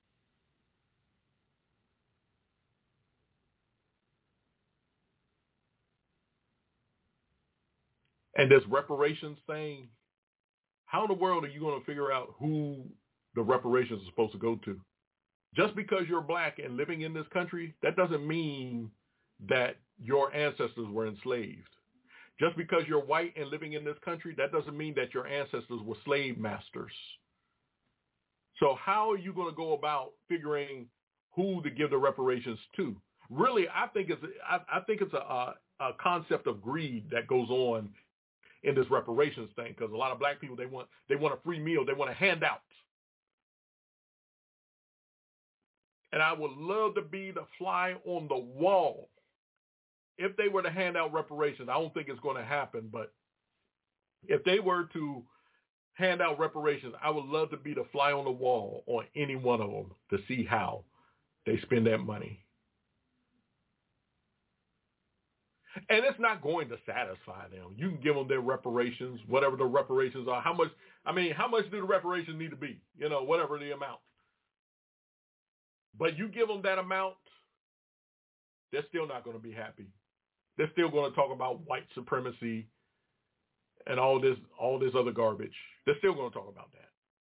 And this reparations thing, how in the world are you going to figure out who the reparations are supposed to go to? Just because you're black and living in this country, that doesn't mean that your ancestors were enslaved. Just because you're white and living in this country, that doesn't mean that your ancestors were slave masters. So how are you going to go about figuring who to give the reparations to? Really, I think it's I, I think it's a, a, a concept of greed that goes on in this reparations thing, because a lot of black people, they want they want a free meal, they want a handout. And I would love to be the fly on the wall. If they were to hand out reparations, I don't think it's going to happen, but if they were to hand out reparations, I would love to be the fly on the wall on any one of them to see how they spend that money. And it's not going to satisfy them. You can give them their reparations, whatever the reparations are. How much, I mean, how much do the reparations need to be? You know, whatever the amount. But you give them that amount, they're still not going to be happy. They're still going to talk about white supremacy and all this, all this other garbage. They're still going to talk about that.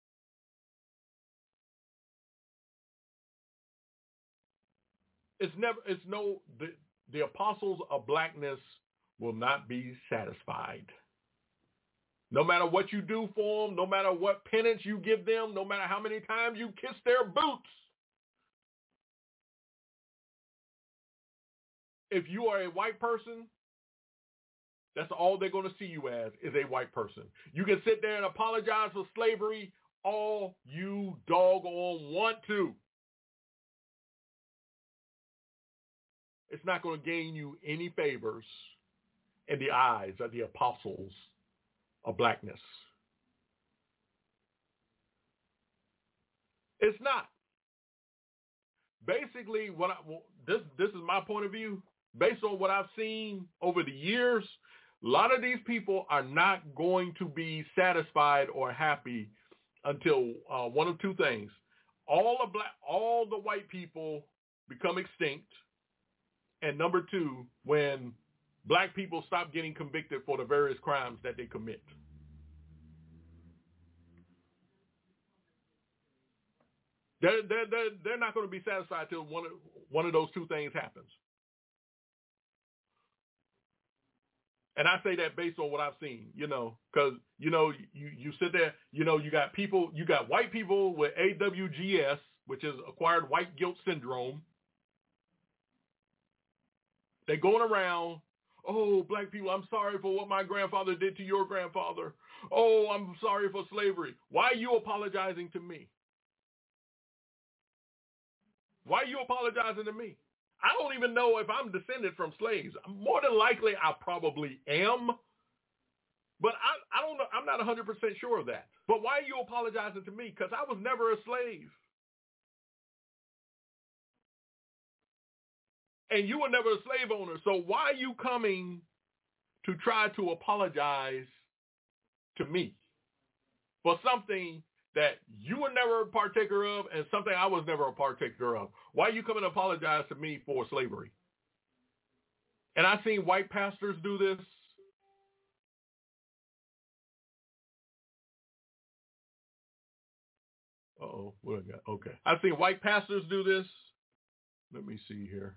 It's never, it's no, the, the apostles of blackness will not be satisfied. No matter what you do for them, no matter what penance you give them, no matter how many times you kiss their boots. If you are a white person, that's all they're going to see you as, is a white person. You can sit there and apologize for slavery all you doggone want to. It's not going to gain you any favors in the eyes of the apostles of blackness. It's not. Basically, what I, this this is my point of view. Based on what I've seen over the years, a lot of these people are not going to be satisfied or happy until uh, one of two things: all the black, all the white people become extinct, and number two, when black people stop getting convicted for the various crimes that they commit. They're, they're, they're, they're not going to be satisfied till one of, one of those two things happens. And I say that based on what I've seen, you know, because, you know, you, you sit there, you know, you got people, you got white people with A W G S, which is acquired white guilt syndrome. They're going around, oh, black people, I'm sorry for what my grandfather did to your grandfather. Oh, I'm sorry for slavery. Why are you apologizing to me? Why are you apologizing to me? I don't even know if I'm descended from slaves. More than likely, I probably am. But I, I don't know. I'm not one hundred percent sure of that. But why are you apologizing to me? Because I was never a slave. And you were never a slave owner. So why are you coming to try to apologize to me for something that you were never a partaker of and something I was never a partaker of? Why are you coming to apologize to me for slavery? And I've seen white pastors do this. Uh-oh, what I got? Okay. I've seen white pastors do this. Let me see here.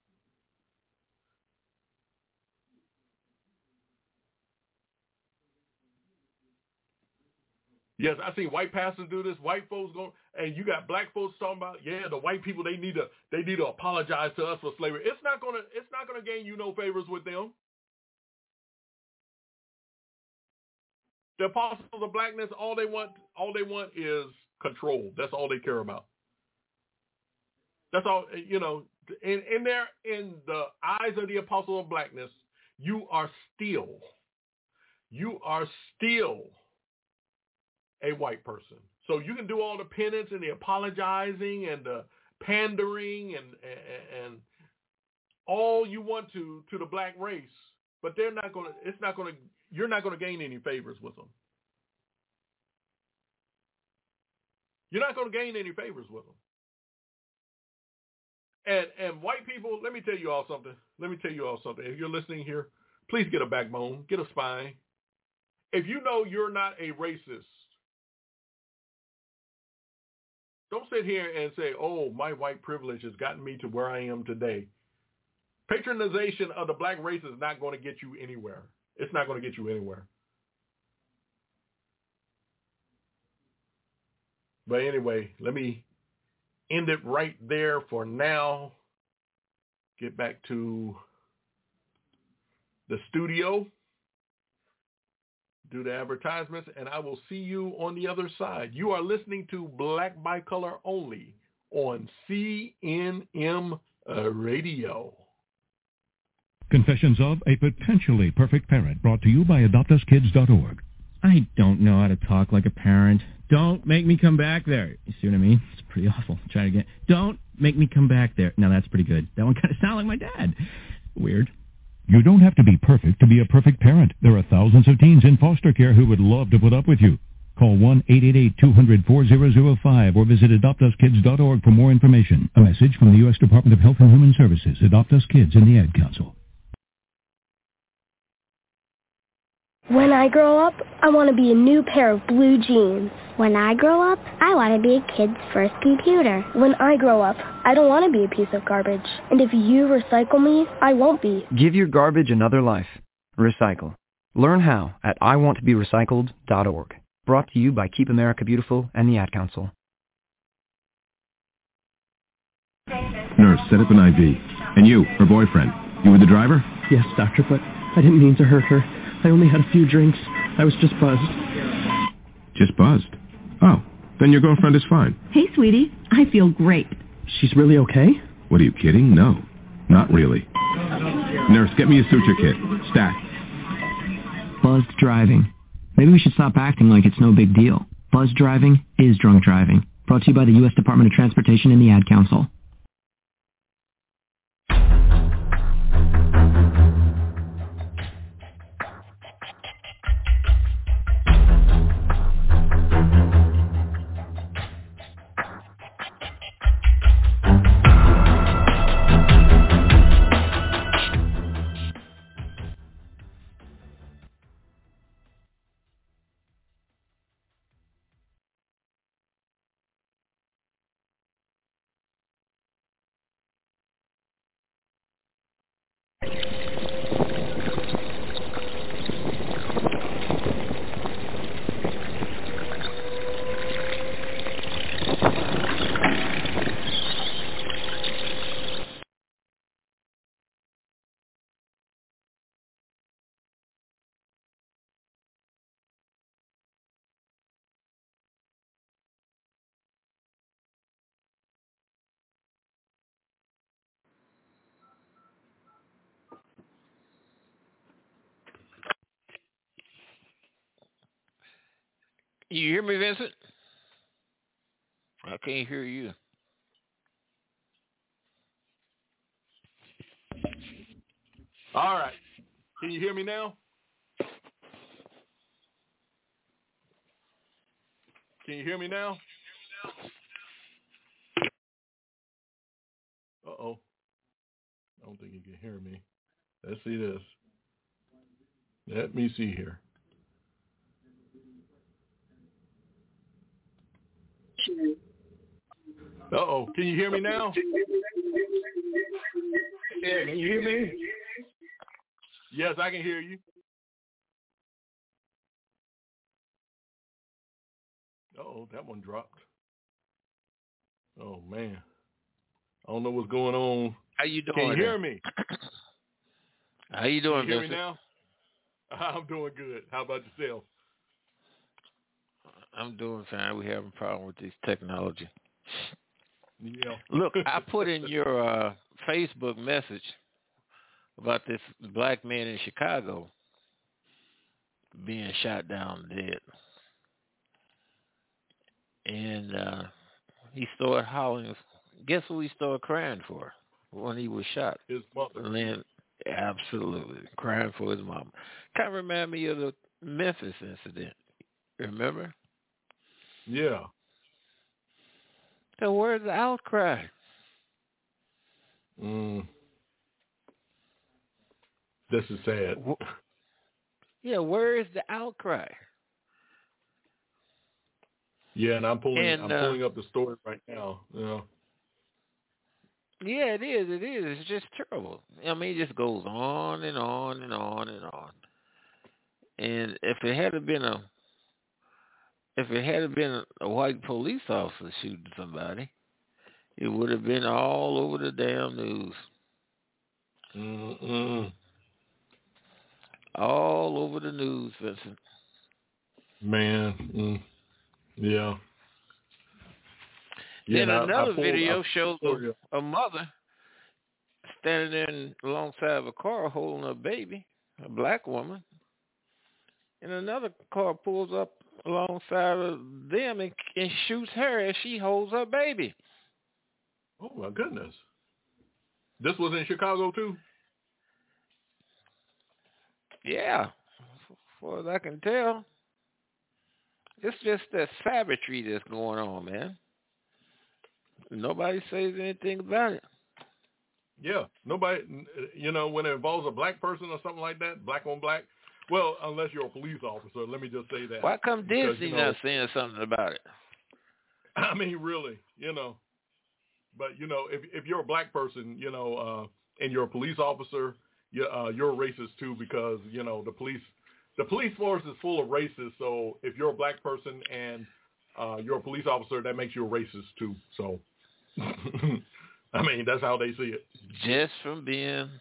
Yes, I've seen white pastors do this. White folks going, and you got black folks talking about, yeah, the white people, they need to they need to apologize to us for slavery. It's not gonna it's not gonna gain you no favors with them. The apostles of blackness, all they want all they want is control. That's all they care about. That's all, you know, in, in their in the eyes of the apostles of blackness, you are still, you are still a white person. So you can do all the penance and the apologizing and the pandering and, and and all you want to to the black race, but they're not going to, it's not going to, you're not going to gain any favors with them. You're not going to gain any favors with them. And and white people, let me tell you all something. Let me tell you all something. If you're listening here, please get a backbone, get a spine. If you know you're not a racist, don't sit here and say, oh, my white privilege has gotten me to where I am today. Patronization of the black race is not going to get you anywhere. It's not going to get you anywhere. But anyway, let me end it right there for now. Get back to the studio. Do the advertisements, and I will see you on the other side. You are listening to Black Bicolor Only on C N M uh, Radio. Confessions of a Potentially Perfect Parent, brought to you by adopt us kids dot org. I don't know how to talk like a parent. Don't make me come back there. You see what I mean? It's pretty awful. Try it again. Don't make me come back there. Now that's pretty good. That one kind of sounded like my dad. Weird. You don't have to be perfect to be a perfect parent. There are thousands of teens in foster care who would love to put up with you. Call one eight eight eight, two hundred, four zero zero five or visit adopt us kids dot org for more information. A message from the U S Department of Health and Human Services, Adopt Us Kids, and the Ad Council. When I grow up, I want to be a new pair of blue jeans. When I grow up, I want to be a kid's first computer. When I grow up, I don't want to be a piece of garbage. And if you recycle me, I won't be. Give your garbage another life. Recycle. Learn how at I want to be recycled dot org. Brought to you by Keep America Beautiful and the Ad Council. Nurse, set up an I V. And you, her boyfriend, you were the driver? Yes, doctor, but I didn't mean to hurt her. I only had a few drinks. I was just buzzed. Just buzzed? Oh, then your girlfriend is fine. Hey, sweetie. I feel great. She's really okay? What, are you kidding? No, not really. Nurse, get me a suture kit. Stat. Buzzed driving. Maybe we should stop acting like it's no big deal. Buzzed driving is drunk driving. Brought to you by the U S Department of Transportation and the Ad Council. You hear me, Vincent? I can't hear you. All right. Can you hear me now? Can you hear me now? Uh-oh. I don't think you can hear me. Let's see this. Let me see here. Uh-oh. Can you hear me now? Yeah, can you hear me? Yes, I can hear you. Uh-oh, that one dropped. Oh, man. I don't know what's going on. How you doing? Can you hear there? me? How you doing, Can you hear Vincent? me now? I'm doing good. How about yourself? I'm doing fine. We having a problem with this technology. Yeah. Look, I put in your uh, Facebook message about this black man in Chicago being shot down dead. And uh, he started hollering. Guess who he started crying for when he was shot? His mother. And then, absolutely, crying for his mama. Kind of remind me of the Memphis incident. Remember? Yeah. So where's the outcry? Mm. This is sad. Yeah, where is the outcry? Yeah, and I'm pulling and, I'm uh, pulling up the story right now. Yeah. Yeah, it is. It is. It's just terrible. I mean, it just goes on and on and on and on. And if it had been a, if it had been a white police officer shooting somebody, it would have been all over the damn news. Mm-mm. All over the news, Vincent. Man, mm. yeah. Yeah, Then I, another I pulled, video I, shows oh, yeah. a, a mother standing there alongside of a car holding a baby, a black woman, and another car pulls up alongside of them and, and shoots her as she holds her baby. Oh, my goodness. This was in Chicago, too? Yeah, as far as I can tell. It's just that savagery that's going on, man. Nobody says anything about it. Yeah, nobody, you know, when it involves a black person or something like that, black on black, well, unless you're a police officer, let me just say that. Why come because, Disney you know, not saying something about it? I mean, really, you know, but, you know, if if you're a black person, you know, uh, and you're a police officer, you, uh, you're a racist too because, you know, the police, the police force is full of racists. So if you're a black person and uh, you're a police officer, that makes you a racist too. So, I mean, that's how they see it. Just from being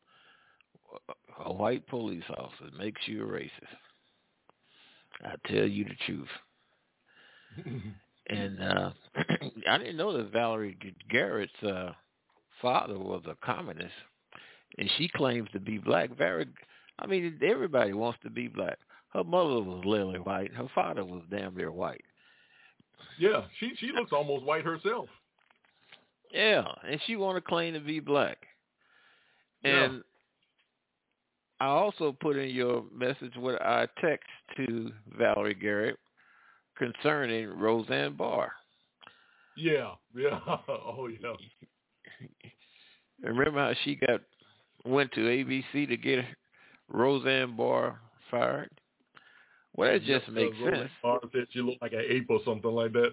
a white police officer makes you a racist. I tell you the truth. And uh, I didn't know that Valerie Garrett's uh, father was a communist, and she claims to be black. Very, I mean, everybody wants to be black. Her mother was lily white. Her father was damn near white. Yeah, she she looks almost white herself. Yeah, and she want to claim to be black. And yeah. I also put in your message what I text to Valerie Garrett concerning Roseanne Barr. Yeah, yeah. Oh, yeah. Remember how she got went to A B C to get Roseanne Barr fired? Well, that just yep, makes uh, sense. Barr said she looked like an ape or something like that.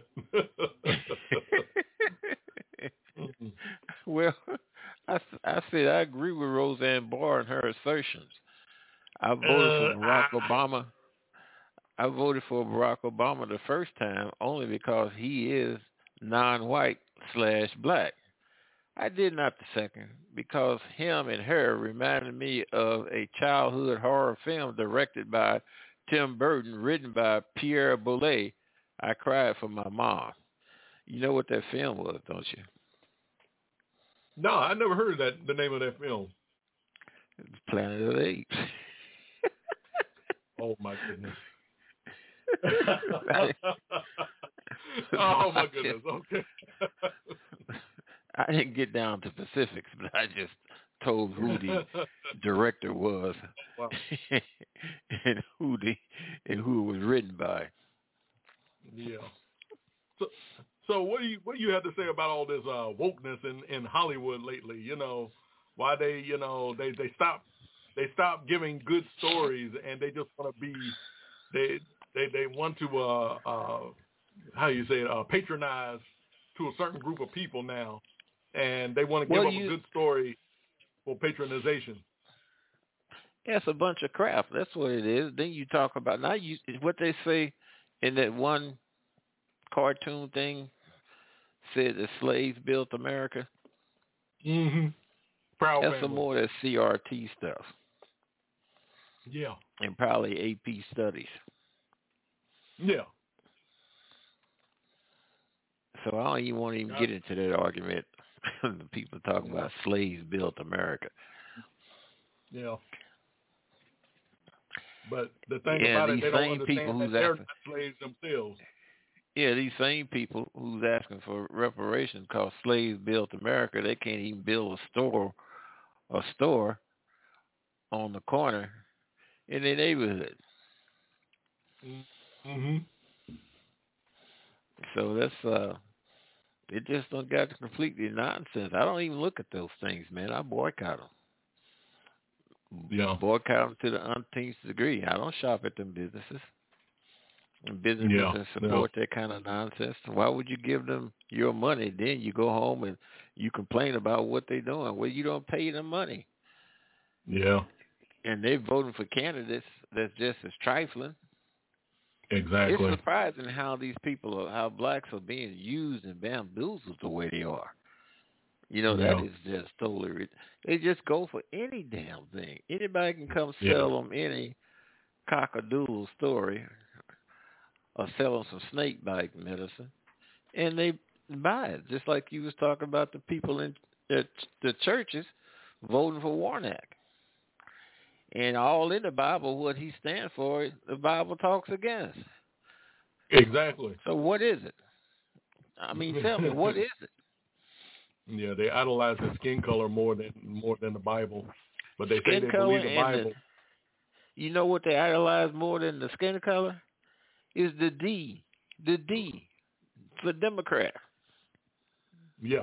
mm-hmm. Well, I, I said I agree with Roseanne Barr and her assertions. I voted uh, for Barack I, Obama. I voted for Barack Obama the first time only because he is non-white slash black. I did not the second because him and her reminded me of a childhood horror film directed by Tim Burton, written by Pierre Boulez. I cried for my mom. You know what that film was, don't you? No, I never heard of that. The name of that film. Planet of the Apes. Oh my goodness. Oh my goodness. Okay. I didn't get down to specifics, but I just told who the director was. Wow. and who the and who it was written by. Yeah. So, so what do you what do you have to say about all this uh, wokeness in, in Hollywood lately? You know, why they you know they they stop they stop giving good stories and they just want to be they they they want to uh, uh, how do you say it uh, patronize to a certain group of people now, and they want to give well, up you, a good story for patronization. Yeah, it's a bunch of crap. That's what it is. Then you talk about now. You what they say in that one cartoon thing said that slaves built America. Mm-hmm. Proud That's family. some more of that C R T stuff. Yeah. And probably A P studies. Yeah. So I don't even want to even get into that argument. The people talking about slaves built America. Yeah. But the thing yeah, about it, they don't same understand people that who's they're asking, not slaves themselves. Yeah, these same people who's asking for reparations because slaves built America, they can't even build a store, a store on the corner in their neighborhood. Mm-hmm. So that's uh, it just don't got completely nonsense. I don't even look at those things, man. I boycott them. Yeah. Boycott them to the umpteenth degree. I don't shop at them businesses. And businesses yeah. that support yeah. that kind of nonsense. Why would you give them your money? Then you go home and you complain about what they're doing. Well, you don't pay them money. Yeah. And they're voting for candidates that's just as trifling. Exactly. It's surprising how these people are, how blacks are being used and bamboozled the way they are. You know, yeah. that is just totally, they just go for any damn thing. Anybody can come yeah. sell them any cockadoodle story or sell them some snake bite medicine, and they buy it. Just like you was talking about the people in the, the churches voting for Warnock. And all in the Bible, what he stands for, the Bible talks against. Exactly. So what is it? I mean, tell me, what is it? Yeah, they idolize the skin color more than more than the Bible, but they skin say they color believe the Bible. The, you know what they idolize more than the skin color? Is the D, the D for Democrat. Yeah.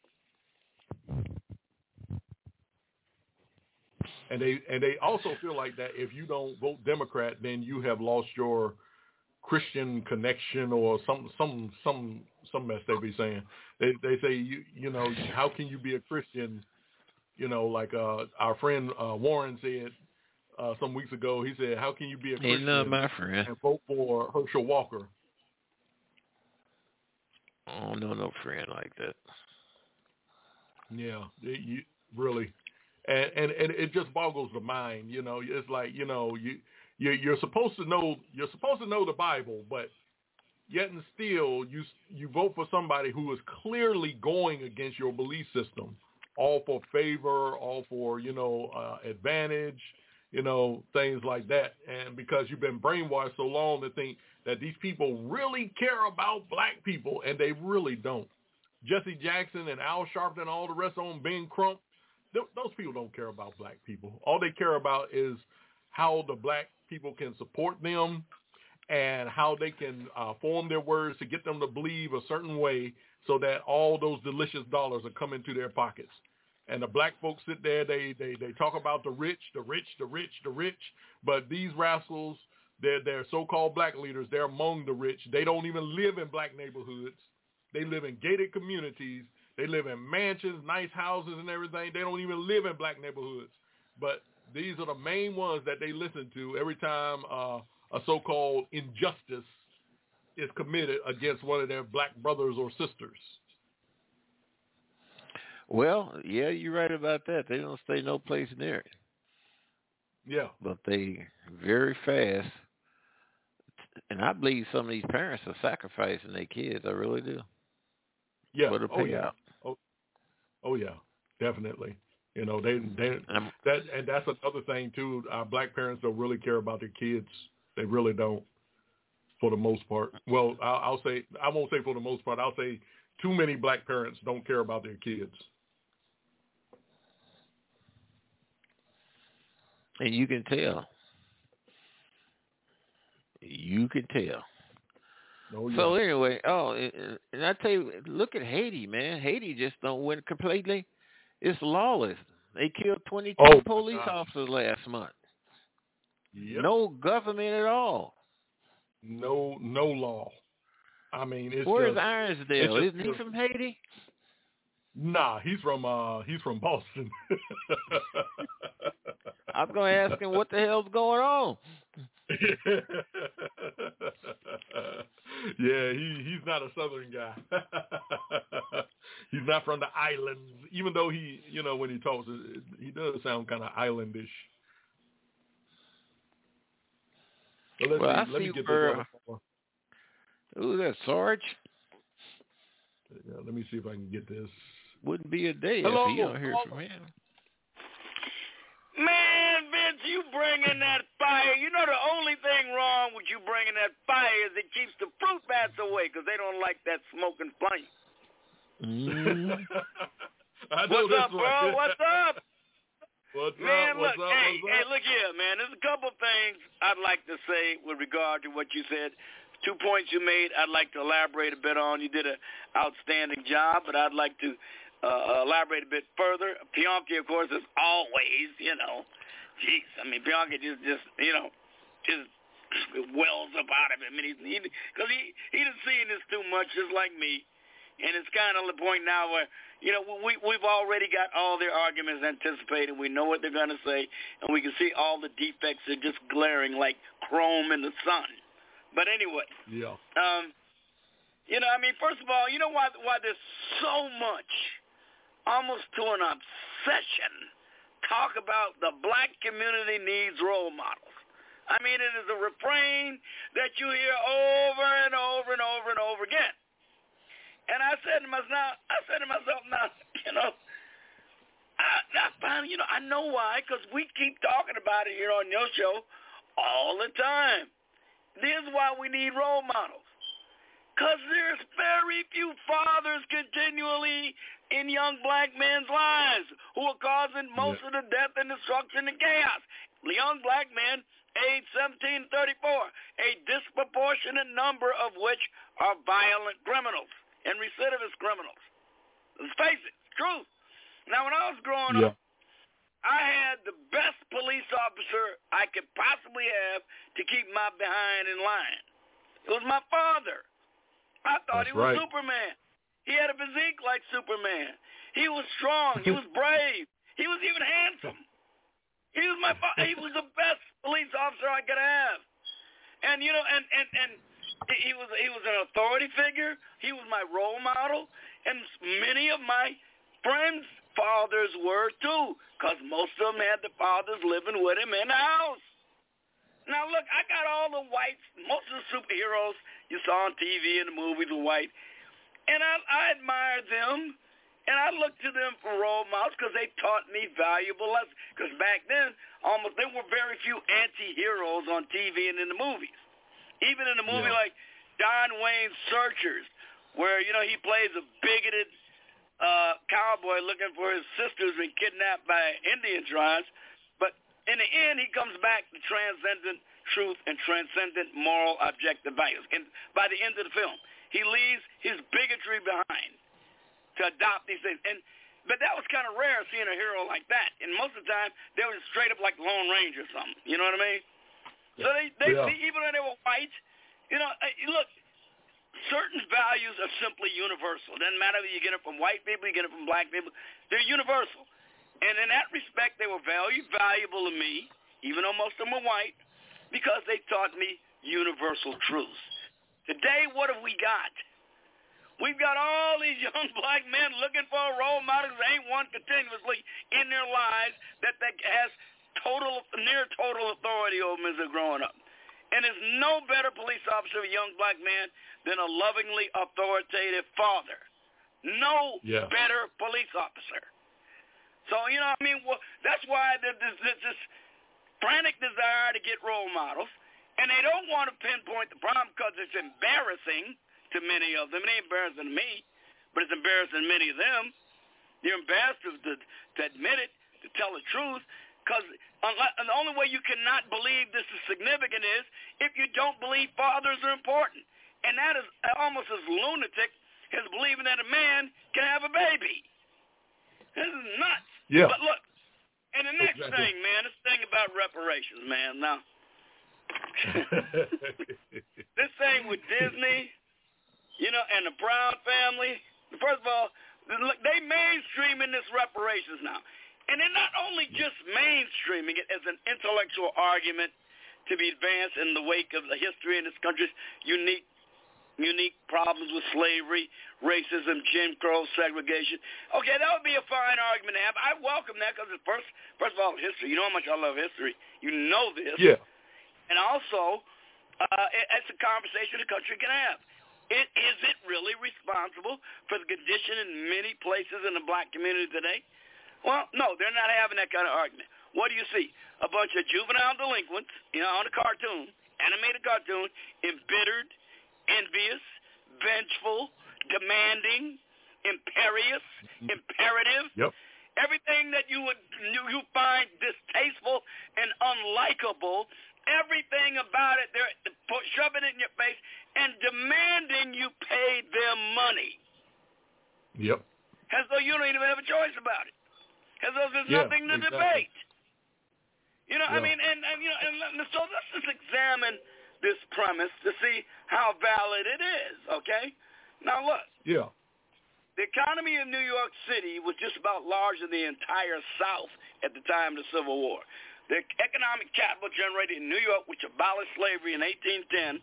And they and they also feel like that if you don't vote Democrat, then you have lost your Christian connection or some some some some mess they be saying. They they say you you know how can you be a Christian? You know, like uh, our friend uh, Warren said uh, some weeks ago. He said, "How can you be a Christian Ain't none, my friend. and vote for Herschel Walker?" I don't know no friend like that. Yeah, it, you really, and, and and it just boggles the mind. You know, it's like you know you you you're supposed to know you're supposed to know the Bible, but yet and still you you vote for somebody who is clearly going against your belief system, all for favor, all for, you know, uh, advantage, you know, things like that. And because you've been brainwashed so long to think that these people really care about black people, and they really don't. Jesse Jackson and Al Sharpton and all the rest of them, Ben Crump, th- those people don't care about black people. All they care about is how the black people can support them and how they can uh, form their words to get them to believe a certain way so that all those delicious dollars are coming to their pockets. And the black folks sit there, they, they, they talk about the rich, the rich, the rich, the rich, but these rascals, they're, they're so-called black leaders, they're among the rich. They don't even live in black neighborhoods. They live in gated communities. They live in mansions, nice houses and everything. They don't even live in black neighborhoods. But these are the main ones that they listen to every time uh, a so-called injustice is committed against one of their black brothers or sisters. Well, yeah, you're right about that. They don't stay no place near it. Yeah. But they very fast, and I believe some of these parents are sacrificing their kids. I really do. Yeah. For the oh, yeah. payout. Oh, oh, yeah. Definitely. You know, they, they that, and that's another thing too. Our black parents don't really care about their kids. They really don't, for the most part. Well, I'll, I'll say, I won't say for the most part. I'll say too many black parents don't care about their kids. And you can tell. You can tell. Oh, yeah. So anyway, oh, and I tell you, look at Haiti, man. Haiti just don't win completely. It's lawless. They killed twenty-two oh, police officers last month. Yep. No government at all. No, no law. I mean, it's Where's just, Ironsdale? It's Isn't he from Haiti? Nah, he's from uh, he's from Boston. I was going to ask him what the hell's going on. Yeah, he he's not a Southern guy. He's not from the islands, even though he, you know, when he talks, it, he does sound kind of islandish. So let's well, see, I let see me get where, this other. Ooh, that Sarge. Yeah, let me see if I can get this. Wouldn't be a day Hello, if you don't hear hello. from him. Man, Vince, you bringing that fire. You know the only thing wrong with you bringing that fire is it keeps the fruit bats away because they don't like that smoking flame. Mm. I know What's up, one. bro? What's up? What's man, up? What's look, up? hey, What's hey, up? look here, man. There's a couple things I'd like to say with regard to what you said. Two points you made I'd like to elaborate a bit on. You did an outstanding job, but I'd like to uh, elaborate a bit further. Bianchi, of course, is always, you know, jeez, I mean, Bianchi just, just you know, just wells up out of him. Because he, he, he, he done seen this too much, just like me. And it's kind of the point now where, you know, we, we've already got all their arguments anticipated. We know what they're going to say, and we can see all the defects are just glaring like chrome in the sun. But anyway, yeah. um, you know, I mean, first of all, you know why why there's so much, almost to an obsession, talk about the black community needs role models. I mean, it is a refrain that you hear over and over and over and over again. And I said to myself, now, I said to myself, now, you know, I, I finally, you know, I know why, because we keep talking about it here on your show all the time. This is why we need role models. Because there's very few fathers continually in young black men's lives who are causing most yeah. of the death and destruction and chaos. Young black men, age seventeen to thirty-four, a disproportionate number of which are violent criminals and recidivist criminals. Let's face it, it's true. Now, when I was growing yeah. up, I had the best police officer I could possibly have to keep my behind in line. It was my father. I thought That's he was right. Superman. He had a physique like Superman. He was strong. He was brave. He was even handsome. He was my fa- he was the best police officer I could have. And you know, and and and he was he was an authority figure. He was my role model, and many of my friends' fathers were too, because most of them had the fathers living with him in the house. Now look, I got all the whites, most of the superheroes you saw on T V and the movies were white. And I, I admired them, and I looked to them for role models because they taught me valuable lessons. Because back then, almost there were very few anti-heroes on T V and in the movies. Even in a movie yeah. like Don Wayne's Searchers, where, you know, he plays a bigoted uh, cowboy looking for his sister who's been kidnapped by Indian tribes. But in the end, he comes back to transcendent truth and transcendent moral objective values. And by the end of the film, he leaves his bigotry behind to adopt these things. And but that was kind of rare seeing a hero like that. And most of the time, they were straight up like Lone Ranger or something. You know what I mean? Yeah. So they, they yeah. see, even though they were white, you know, look, certain values are simply universal. It doesn't matter if you get it from white people, you get it from black people. They're universal. And in that respect, they were very valuable to me, even though most of them were white, because they taught me universal truths. Today, what have we got? We've got all these young black men looking for a role model. There ain't one continuously in their lives that, that has total, near total authority over them as they're growing up. And there's no better police officer, a young black man, than a lovingly authoritative father. No yeah. better police officer. So, you know, I mean, well, that's why there's this, this frantic desire to get role models. And they don't want to pinpoint the problem because it's embarrassing to many of them. It ain't embarrassing to me, but it's embarrassing to many of them. They're embarrassed to, to, to admit it, to tell the truth, because the only way you cannot believe this is significant is if you don't believe fathers are important. And that is almost as lunatic as believing that a man can have a baby. This is nuts. Yeah. But look, and the next exactly. thing, man, this thing about reparations, man. Now, this thing with Disney, you know, and the Brown family, first of all, look, they mainstreaming this reparations now. And they're not only just mainstreaming it as an intellectual argument to be advanced in the wake of the history in this country's unique unique problems with slavery, racism, Jim Crow, segregation. Okay, that would be a fine argument to have. I welcome that because, first, first of all, history. You know how much I love history. You know this. Yeah. And also, uh, it, it's a conversation the country can have. It, is it really responsible for the condition in many places in the black community today? Well, no, they're not having that kind of argument. What do you see? A bunch of juvenile delinquents, you know, on a cartoon, animated cartoon, embittered, envious, vengeful, demanding, imperious, imperative. Yep. Everything that you would you, you find distasteful and unlikable, everything about it, they're shoving it in your face and demanding you pay them money. Yep. As though you don't even have a choice about it. As though there's yeah, nothing to exactly. debate. You know, yeah. I mean, and, and you know, and so let's just examine this premise to see how valid it is, okay? Now, look. Yeah. The economy of New York City was just about larger than the entire South at the time of the Civil War. The economic capital generated in New York, which abolished slavery in eighteen ten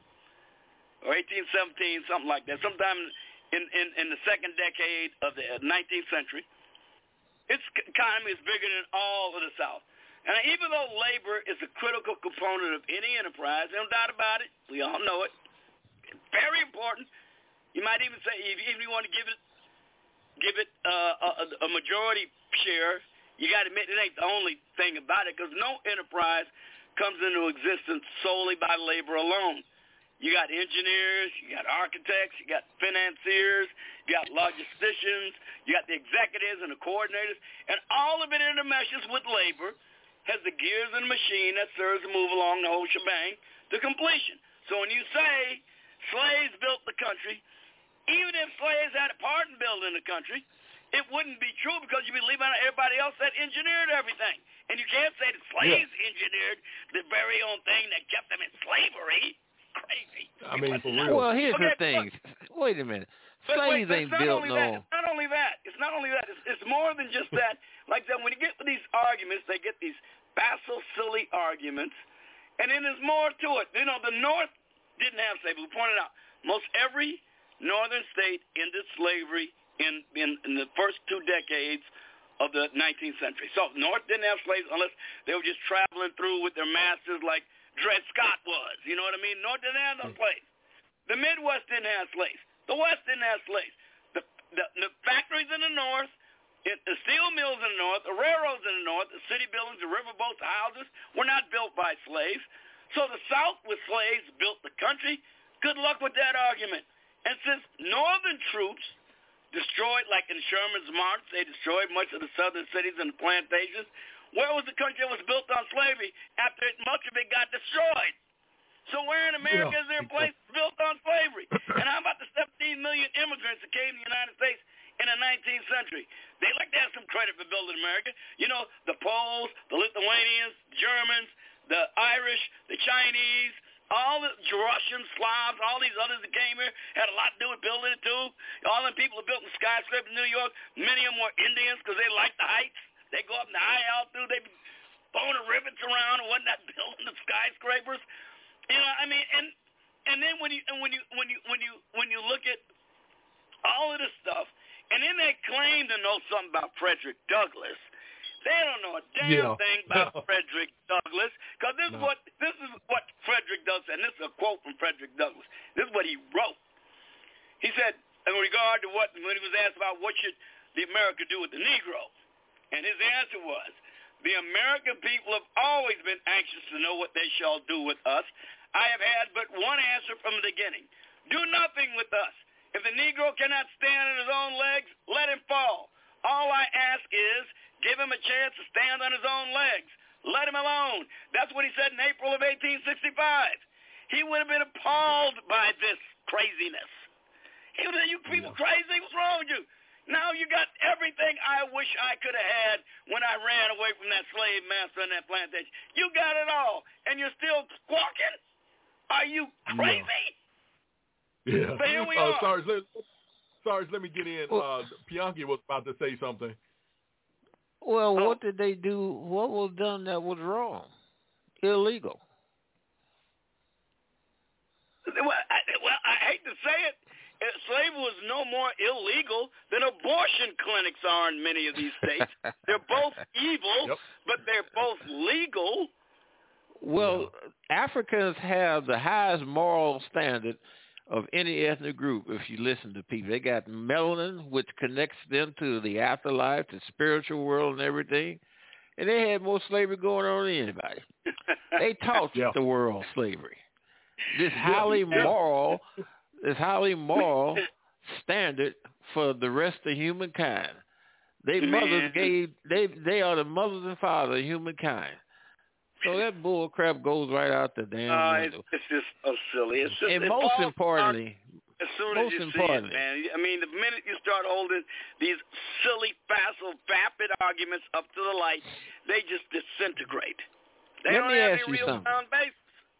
or eighteen seventeen, something like that, sometime in, in, in the second decade of the nineteenth century, its economy is bigger than all of the South. And even though labor is a critical component of any enterprise, no doubt about it, we all know it, it's very important. You might even say, if even you want to give it give it uh, a, a majority share, you got to admit it ain't the only thing about it, because no enterprise comes into existence solely by labor alone. You got engineers, you got architects, you got financiers, you got logisticians, you got the executives and the coordinators, and all of it intermeshes with labor, has the gears in the machine that serves to move along the whole shebang to completion. So when you say slaves built the country, even if slaves had a part in building the country, it wouldn't be true because you'd be leaving out everybody else that engineered everything. And you can't say that slaves yeah. engineered the very own thing that kept them in slavery. Crazy. I mean, for real. Well, here's okay, the thing. Look, wait a minute. But Slaves wait, ain't not built only no... That. It's not only that. It's not only that. It's, it's more than just that. Like that, when you get to these arguments, they get these facile, silly arguments, and then there's more to it. You know, the North didn't have slavery. We pointed out most every northern state ended slavery in, in, in the first two decades of the nineteenth century. So North didn't have slaves unless they were just traveling through with their masters like Dred Scott was. You know what I mean? North didn't have no slaves. The Midwest didn't have slaves. The West didn't have slaves. The, the, the factories in the North, it, the steel mills in the North, the railroads in the North, the city buildings, the riverboats, the houses were not built by slaves. So the South with slaves built the country. Good luck with that argument. And since Northern troops destroyed, like in Sherman's March, they destroyed much of the southern cities and the plantations, where was the country that was built on slavery after it, much of it got destroyed? So where in America yeah. is there a place built on slavery? And how about the seventeen million immigrants that came to the United States in the nineteenth century? They like to have some credit for building America. You know, the Poles, the Lithuanians, Germans, the Irish, the Chinese, all the Russians, Slavs, all these others that came here had a lot to do with building it too. All them people who built the skyscrapers in New York, many of them were Indians because they liked the heights. They go up in the high altitude, they be throwing the rivets around and whatnot, building the skyscrapers. You know, I mean, and and then when you and when you when you when you when you look at all of this stuff, and then they claim to know something about Frederick Douglass. They don't know a damn yeah. thing about no. Frederick Douglass, because this no. is what this is what Frederick Douglass, and this is a quote from Frederick Douglass. This is what he wrote. He said, in regard to what when he was asked about what should the America do with the Negro, and his answer was, the American people have always been anxious to know what they shall do with us. I have had but one answer from the beginning. Do nothing with us. If the Negro cannot stand on his own legs, let him fall. All I ask is, give him a chance to stand on his own legs. Let him alone. That's what he said in April of eighteen sixty-five. He would have been appalled by this craziness. He would have said, you people yeah. crazy? What's wrong with you? Now you got everything I wish I could have had when I ran away from that slave master on that plantation. You got it all, and you're still squawking? Are you crazy? Yeah. But here we uh, are. Sarge, let, Sarge, let me get in. Uh, Bianchi was about to say something. Well, oh. what did they do? What was done that was wrong? Illegal. Well, I, well, I hate to say it. Slavery was no more illegal than abortion clinics are in many of these states. They're both evil, yep. but they're both legal. Well, yeah. Africans have the highest moral standard of any ethnic group if you listen to people. They got melanin, which connects them to the afterlife, the spiritual world and everything. And they had more slavery going on than anybody. They taught yeah. the world slavery. This highly yeah. moral... This highly moral standard for the rest of humankind. They mothers gave they they are the mothers and fathers of humankind. So that bull crap goes right out the damn uh, window. It's, it's just so silly. It's just, and it most importantly, as soon most as you importantly, see it, man. I mean, the minute you start holding these silly, facile, vapid arguments up to the light, they just disintegrate. They Let don't me have ask any you real something. sound basis.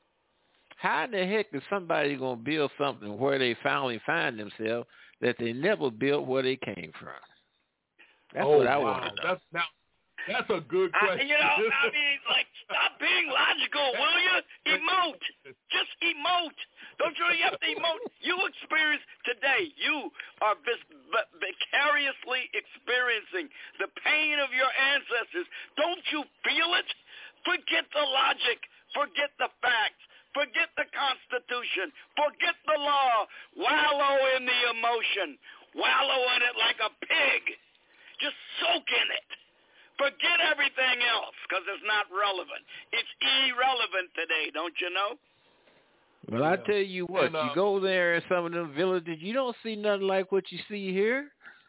How in the heck is somebody going to build something where they finally find themselves that they never built where they came from? That's oh, what I wow. want to know. That's, now, that's a good question. I, you know, I mean, like, stop being logical, will you? Emote. Just emote. Don't you, you have to emote. You experience today. You are vis- vicariously experiencing the pain of your ancestors. Don't you feel it? Forget the logic. Forget the facts. Forget the Constitution. Forget the law. Wallow in the emotion. Wallow in it like a pig. Just soak in it. Forget everything else because it's not relevant. It's irrelevant today, don't you know? Well, I tell you what, and, uh, you go there in some of them villages, you don't see nothing like what you see here.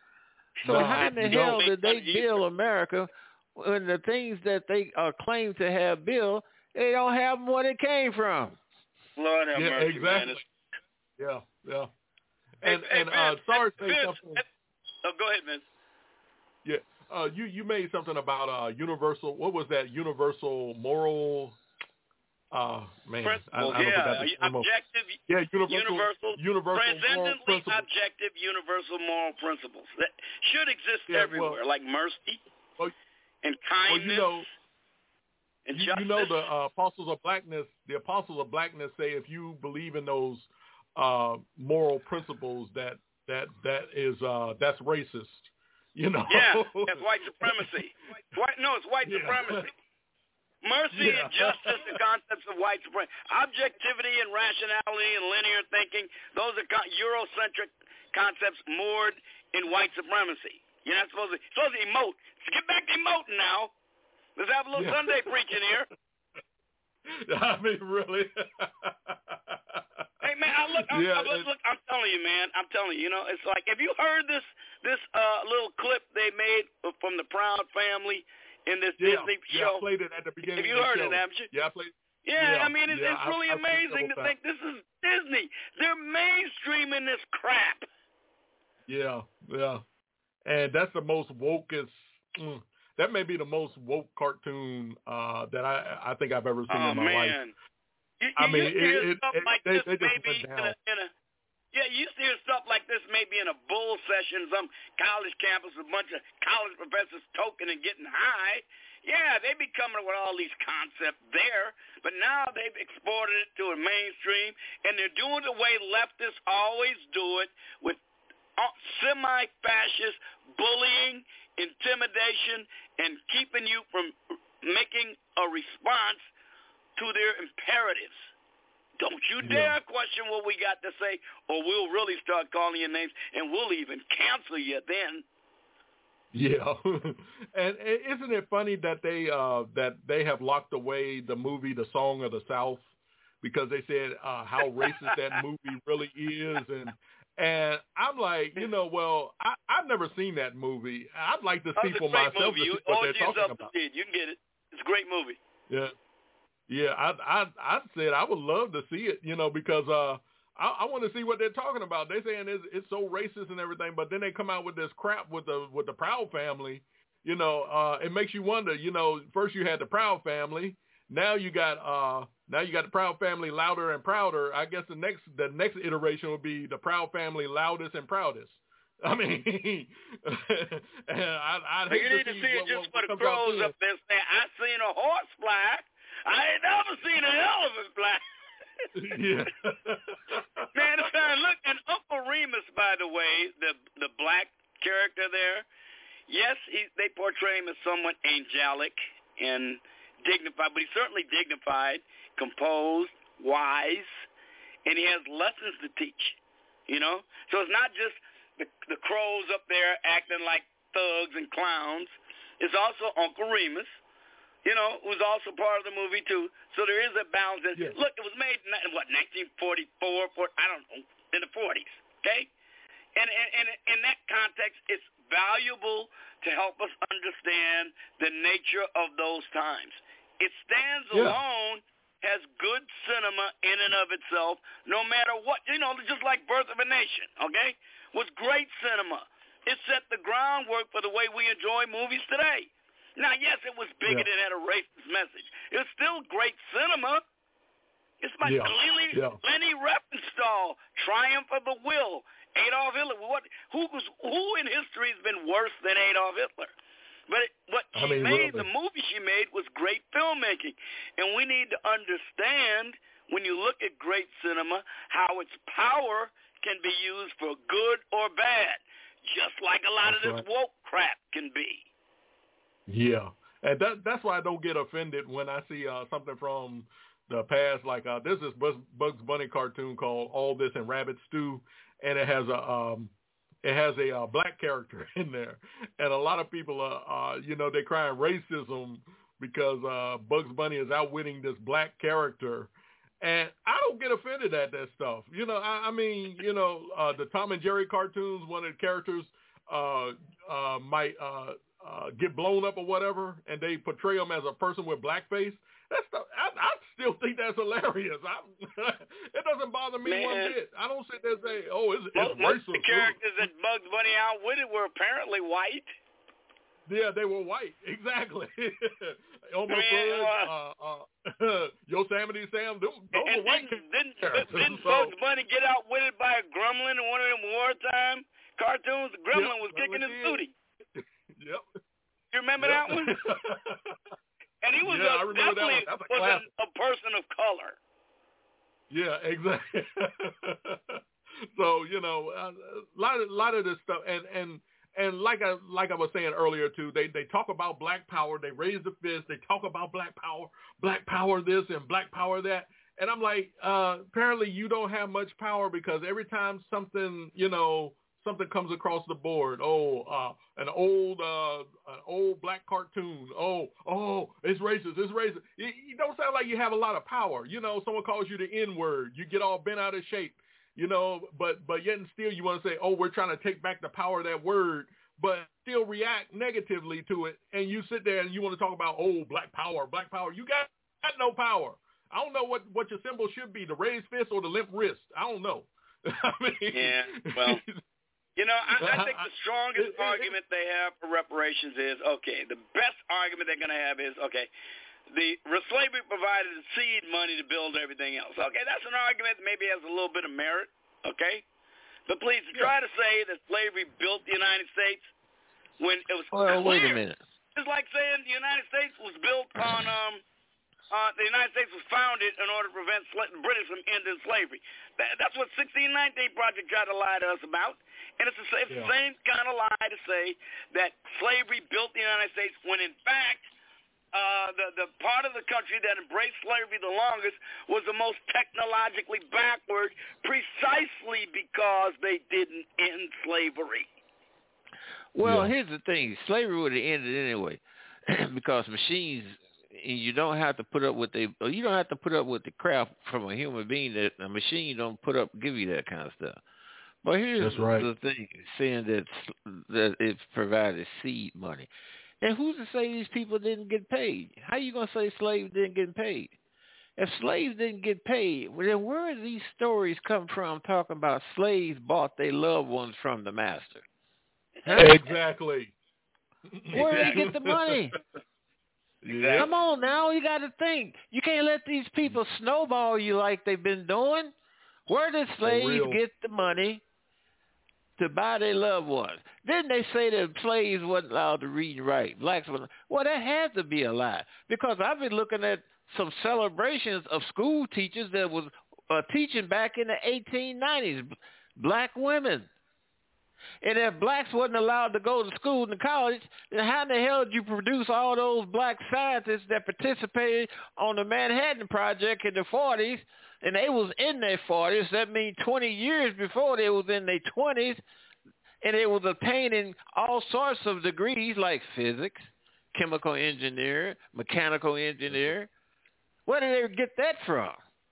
So no, how in the hell did they build America when the things that they uh, claim to have built, they don't have them where they came from? Lord have yeah, mercy, exactly. man. Yeah, yeah. And hey, and hey, uh, Vince, sorry to say Vince, something. Oh, go ahead, Vince. Yeah, uh, you you made something about uh, universal. What was that? Universal moral. Uh, man, I, I yeah, forgot the name objective. Of, yeah, universal, universal, universal transcendently objective, universal moral principles that should exist yeah, everywhere, well, like mercy well, and kindness. Well, you know, and you, justice. you know the uh, apostles of blackness. The apostles of blackness say if you believe in those uh, moral principles, that that that is uh, that's racist. You know. Yeah, that's white supremacy. White, no, it's white yeah. supremacy. Mercy Yeah. and justice, the concepts of white supremacy. Objectivity and rationality and linear thinking, those are con- Eurocentric concepts moored in white supremacy. You're not supposed to, supposed to emote. So get back to emoting now. Let's have a little Yeah. Sunday preaching here. I mean, really. Hey man, I look, I'm, Yeah, I'm, look, look, I'm telling you, man. I'm telling you. You know, it's like, have you heard this this uh, little clip they made from the Proud Family in this Yeah, Disney yeah, show? I played it at the beginning Have you of the heard show. it, haven't you? Yeah, I played. Yeah, yeah I mean, it's, yeah, it's I, really I amazing to think this is Disney. They're mainstreaming this crap. Yeah, yeah, and that's the most wokest. Mm, that may be the most woke cartoon uh, that I I think I've ever seen Oh in my life. man, you, you I mean, used to hear it, it, stuff it, like they, this they just maybe went in down. a, in a yeah, you used to hear stuff like this maybe in a bull session, some college campus, a bunch of college professors toking and getting high. Yeah, they be coming with all these concepts there, but now they've exported it to a mainstream, and they're doing the way leftists always do it, with semi-fascist bullying, intimidation, and keeping you from making a response to their imperatives. Don't you dare Yeah. question what we got to say, or we'll really start calling your names, and we'll even cancel you then. Yeah, and, and isn't it funny that they uh, that they have locked away the movie The Song of the South because they said uh, how racist that movie really is, and and I'm like, you know, well, I, I've never seen that movie. I'd like to see That's for a great myself movie. to You see what owe they're it to talking yourself about. to see it. You can get it. It's a great movie. Yeah, yeah. I I I said I would love to see it, you know, because uh, I, I want to see what they're talking about. They're saying it's, it's so racist and everything, but then they come out with this crap with the with the Proud Family. You know, uh, it makes you wonder. You know, first you had the Proud Family, now you got uh, now you got the Proud Family louder and prouder. I guess the next the next iteration will be the Proud Family loudest and proudest. I mean, and I, I'd hate You to need to see see it what, just what for the comes out crows then. up there saying, I seen a horse fly. I ain't never seen an elephant fly. Yeah. Man, it's time. Look, and Uncle Remus, by the way, the the black character there, yes, he, they portray him as somewhat angelic and dignified, but he's certainly dignified, composed, wise, and he has lessons to teach, you know? So it's not just the, the crows up there acting like thugs and clowns. It's also Uncle Remus, you know, who's also part of the movie, too. So there is a balance. Yeah. Look, it was made in, what, nineteen forty-four, I don't know, in the forties, okay? And, and, and in that context, it's valuable to help us understand the nature of those times. It stands Yeah. alone, has good cinema in and of itself, no matter what. You know, just like Birth of a Nation, okay, was great cinema. It set the groundwork for the way we enjoy movies today. Now, yes, it was bigoted and had a racist message. It was still great cinema. It's by Yeah. Lenny, Yeah. Lenny Riefenstahl, Triumph of the Will, Adolf Hitler. What? Who was? Who in history has been worse than Adolf Hitler? But it, what she I mean, made, really. the movie she made, was great filmmaking, and we need to understand when you look at great cinema how its power can be used for good or bad, just like a lot That's of this right. woke crap can be. Yeah, and that that's why I don't get offended when I see uh, something from the past. Like uh, there's this Buzz, Bugs Bunny cartoon called All This and Rabbit Stew, and it has a um, it has a uh, black character in there, and a lot of people are uh, you know they're crying racism because uh, Bugs Bunny is outwitting this black character. And I don't get offended at that stuff. You know, I, I mean, you know, uh, the Tom and Jerry cartoons, one of the characters uh, uh, might uh, uh, get blown up or whatever, and they portray him as a person with blackface. That stuff, I, I still think that's hilarious. I, it doesn't bother me Man. one bit. I don't sit there and say, oh, it's, Most, it's most racial. of the characters that Bugs Bunny outwitted were apparently white. Yeah, they were white. Exactly. Elmer Man, Fudd, uh, uh, uh, Yosemite Sam, those, those and were white didn't, didn't, characters. didn't So- Bugs Bunny get outwitted by a gremlin in one of them wartime cartoons? The gremlin Yep, was kicking his gremlin booty. Yep. You remember Yep. that one? And he was Yeah, a, I remember that definitely one. That's a was classic. a, a person of color. Yeah, exactly. So you know, a lot of lot of this stuff, and and and like I like I was saying earlier too, they they talk about black power. They raise the fist. They talk about black power, black power this and black power that. And I'm like, uh, apparently you don't have much power because every time something, you know, something comes across the board, oh, uh, an old, uh, an old black cartoon, oh, oh, it's racist, it's racist. You, you don't sound like you have a lot of power. You know, someone calls you the N-word, you get all bent out of shape, you know, but, but yet and still you want to say, oh, we're trying to take back the power of that word, but still react negatively to it. And you sit there and you want to talk about, oh, black power, black power. You got, got no power. I don't know what, what your symbol should be, the raised fist or the limp wrist. I don't know. I mean, yeah, well, you know, I, I think the strongest it, it, argument they have for reparations is, okay, the best argument they're going to have is, okay, the slavery provided the seed money to build everything else. Okay, that's an argument that maybe has a little bit of merit, okay? But please, to try to say that slavery built the United States when it was well, clear. Wait a minute. It's like saying the United States was built on um, – Uh, the United States was founded in order to prevent sl- the British from ending slavery. That, that's what sixteen nineteen Project tried to lie to us about. And it's the, it's yeah. the same kind of lie to say that slavery built the United States when, in fact, uh, the, the part of the country that embraced slavery the longest was the most technologically backward precisely because they didn't end slavery. Well, yeah. here's the thing. Slavery would have ended anyway because machines – and you don't have to put up with the you don't have to put up with the crap from a human being that a machine don't put up give you that kind of stuff. But here's That's right. the thing, saying that that it provided seed money. And who's to say these people didn't get paid? How you gonna say slaves didn't get paid? If slaves didn't get paid, well, then where do these stories come from talking about slaves bought their loved ones from the master? Huh? Exactly. Where did they get the money? Yeah. Come on now, you got to think. You can't let these people snowball you like they've been doing. Where did slaves get the money to buy their loved ones? Didn't they say that slaves wasn't allowed to read and write? Blacks were. Well, that had to be a lie because I've been looking at some celebrations of school teachers that was uh, teaching back in the eighteen nineties, black women. And if blacks wasn't allowed to go to school and college, then how in the hell did you produce all those black scientists that participated on the Manhattan Project in the forties, and they was in their forties? That means twenty years before they was in their twenties, and they was obtaining all sorts of degrees like physics, chemical engineer, mechanical engineer. Where did they get that from?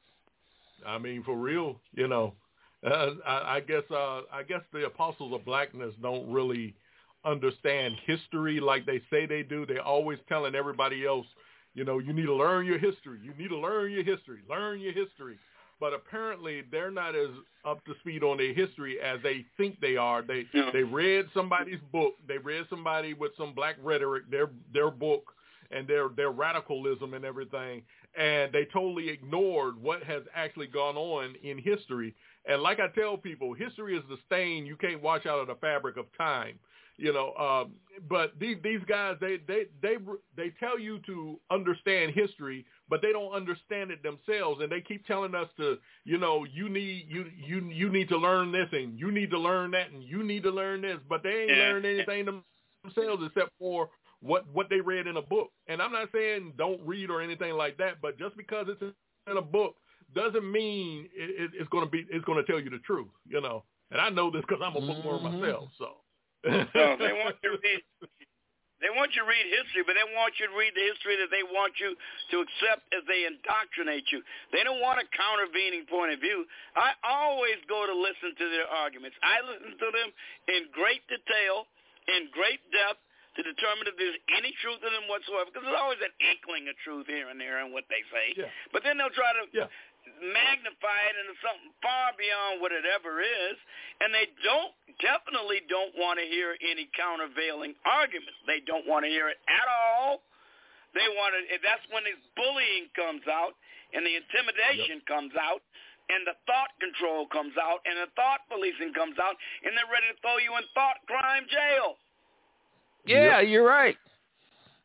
I mean, for real, you know. Uh, I, I guess uh, I guess the apostles of blackness don't really understand history like they say they do. They're always telling everybody else, you know, you need to learn your history. You need to learn your history. Learn your history. But apparently they're not as up to speed on their history as they think they are. They yeah. they read somebody's book. They read somebody with some black rhetoric, their their book, and their their radicalism and everything, and they totally ignored what has actually gone on in history. And like I tell people, history is the stain you can't wash out of the fabric of time, you know. Um, but these these guys, they, they they they tell you to understand history, but they don't understand it themselves. And they keep telling us to, you know, you need you you you need to learn this, and you need to learn that, and you need to learn this. But they ain't learned anything themselves except for what what they read in a book. And I'm not saying don't read or anything like that, but just because it's in a book doesn't mean it, it, it's going to be it's going to tell you the truth, you know. And I know this because I'm a bookworm mm-hmm. myself. So no, they want you to read. They want you to read history, but they want you to read the history that they want you to accept as they indoctrinate you. They don't want a countervening point of view. I always go to listen to their arguments. I listen to them in great detail, in great depth, to determine if there's any truth in them whatsoever, because there's always an inkling of truth here and there in what they say. Yeah. But then they'll try to yeah. magnify it into something far beyond what it ever is, and they don't definitely don't want to hear any countervailing arguments. They don't want to hear it at all. They want to. That's when the bullying comes out, and the intimidation yep. comes out, and the thought control comes out, and the thought policing comes out, and they're ready to throw you in thought crime jail. Yeah, yep. You're right.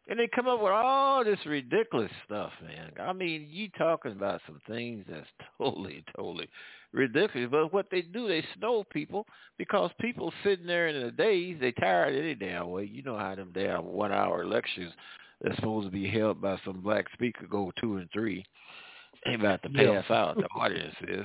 And they come up with all this ridiculous stuff, man. I mean, you talking about some things that's totally, totally ridiculous. But what they do, they snow people because people sitting there in the days, they tired any damn way. You know how them damn one-hour lectures that's supposed to be held by some black speaker go two and three. Ain't about to pass yeah. out, the audience is.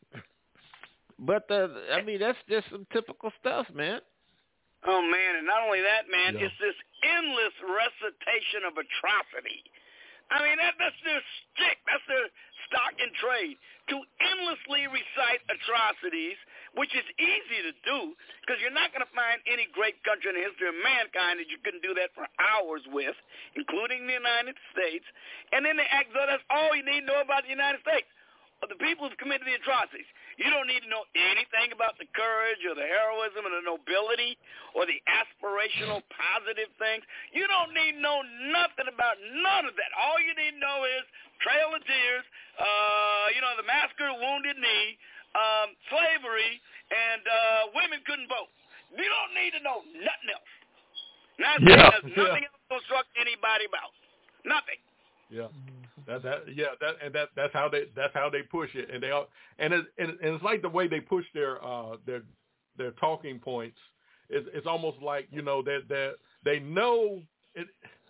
But, uh, I mean, that's just some typical stuff, man. Oh, man, and not only that, man, yeah. it's this endless recitation of atrocity. I mean, that, that's their stick. That's their stock in trade, to endlessly recite atrocities, which is easy to do because you're not going to find any great country in the history of mankind that you couldn't do that for hours with, including the United States. And then they act as though that's all you need to know about the United States, or the people who've committed the atrocities. You don't need to know anything about the courage or the heroism or the nobility or the aspirational positive things. You don't need to know nothing about none of that. All you need to know is Trail of Tears, uh, you know, the massacre of Wounded Knee, um, slavery, and uh, women couldn't vote. You don't need to know nothing else. Not yeah, there's nothing yeah. else to instruct anybody about. Nothing. Yeah. That that yeah that and that that's how they that's how they push it, and they all and it, and, and it's like the way they push their uh their their talking points. It's it's almost like, you know, that that they know it.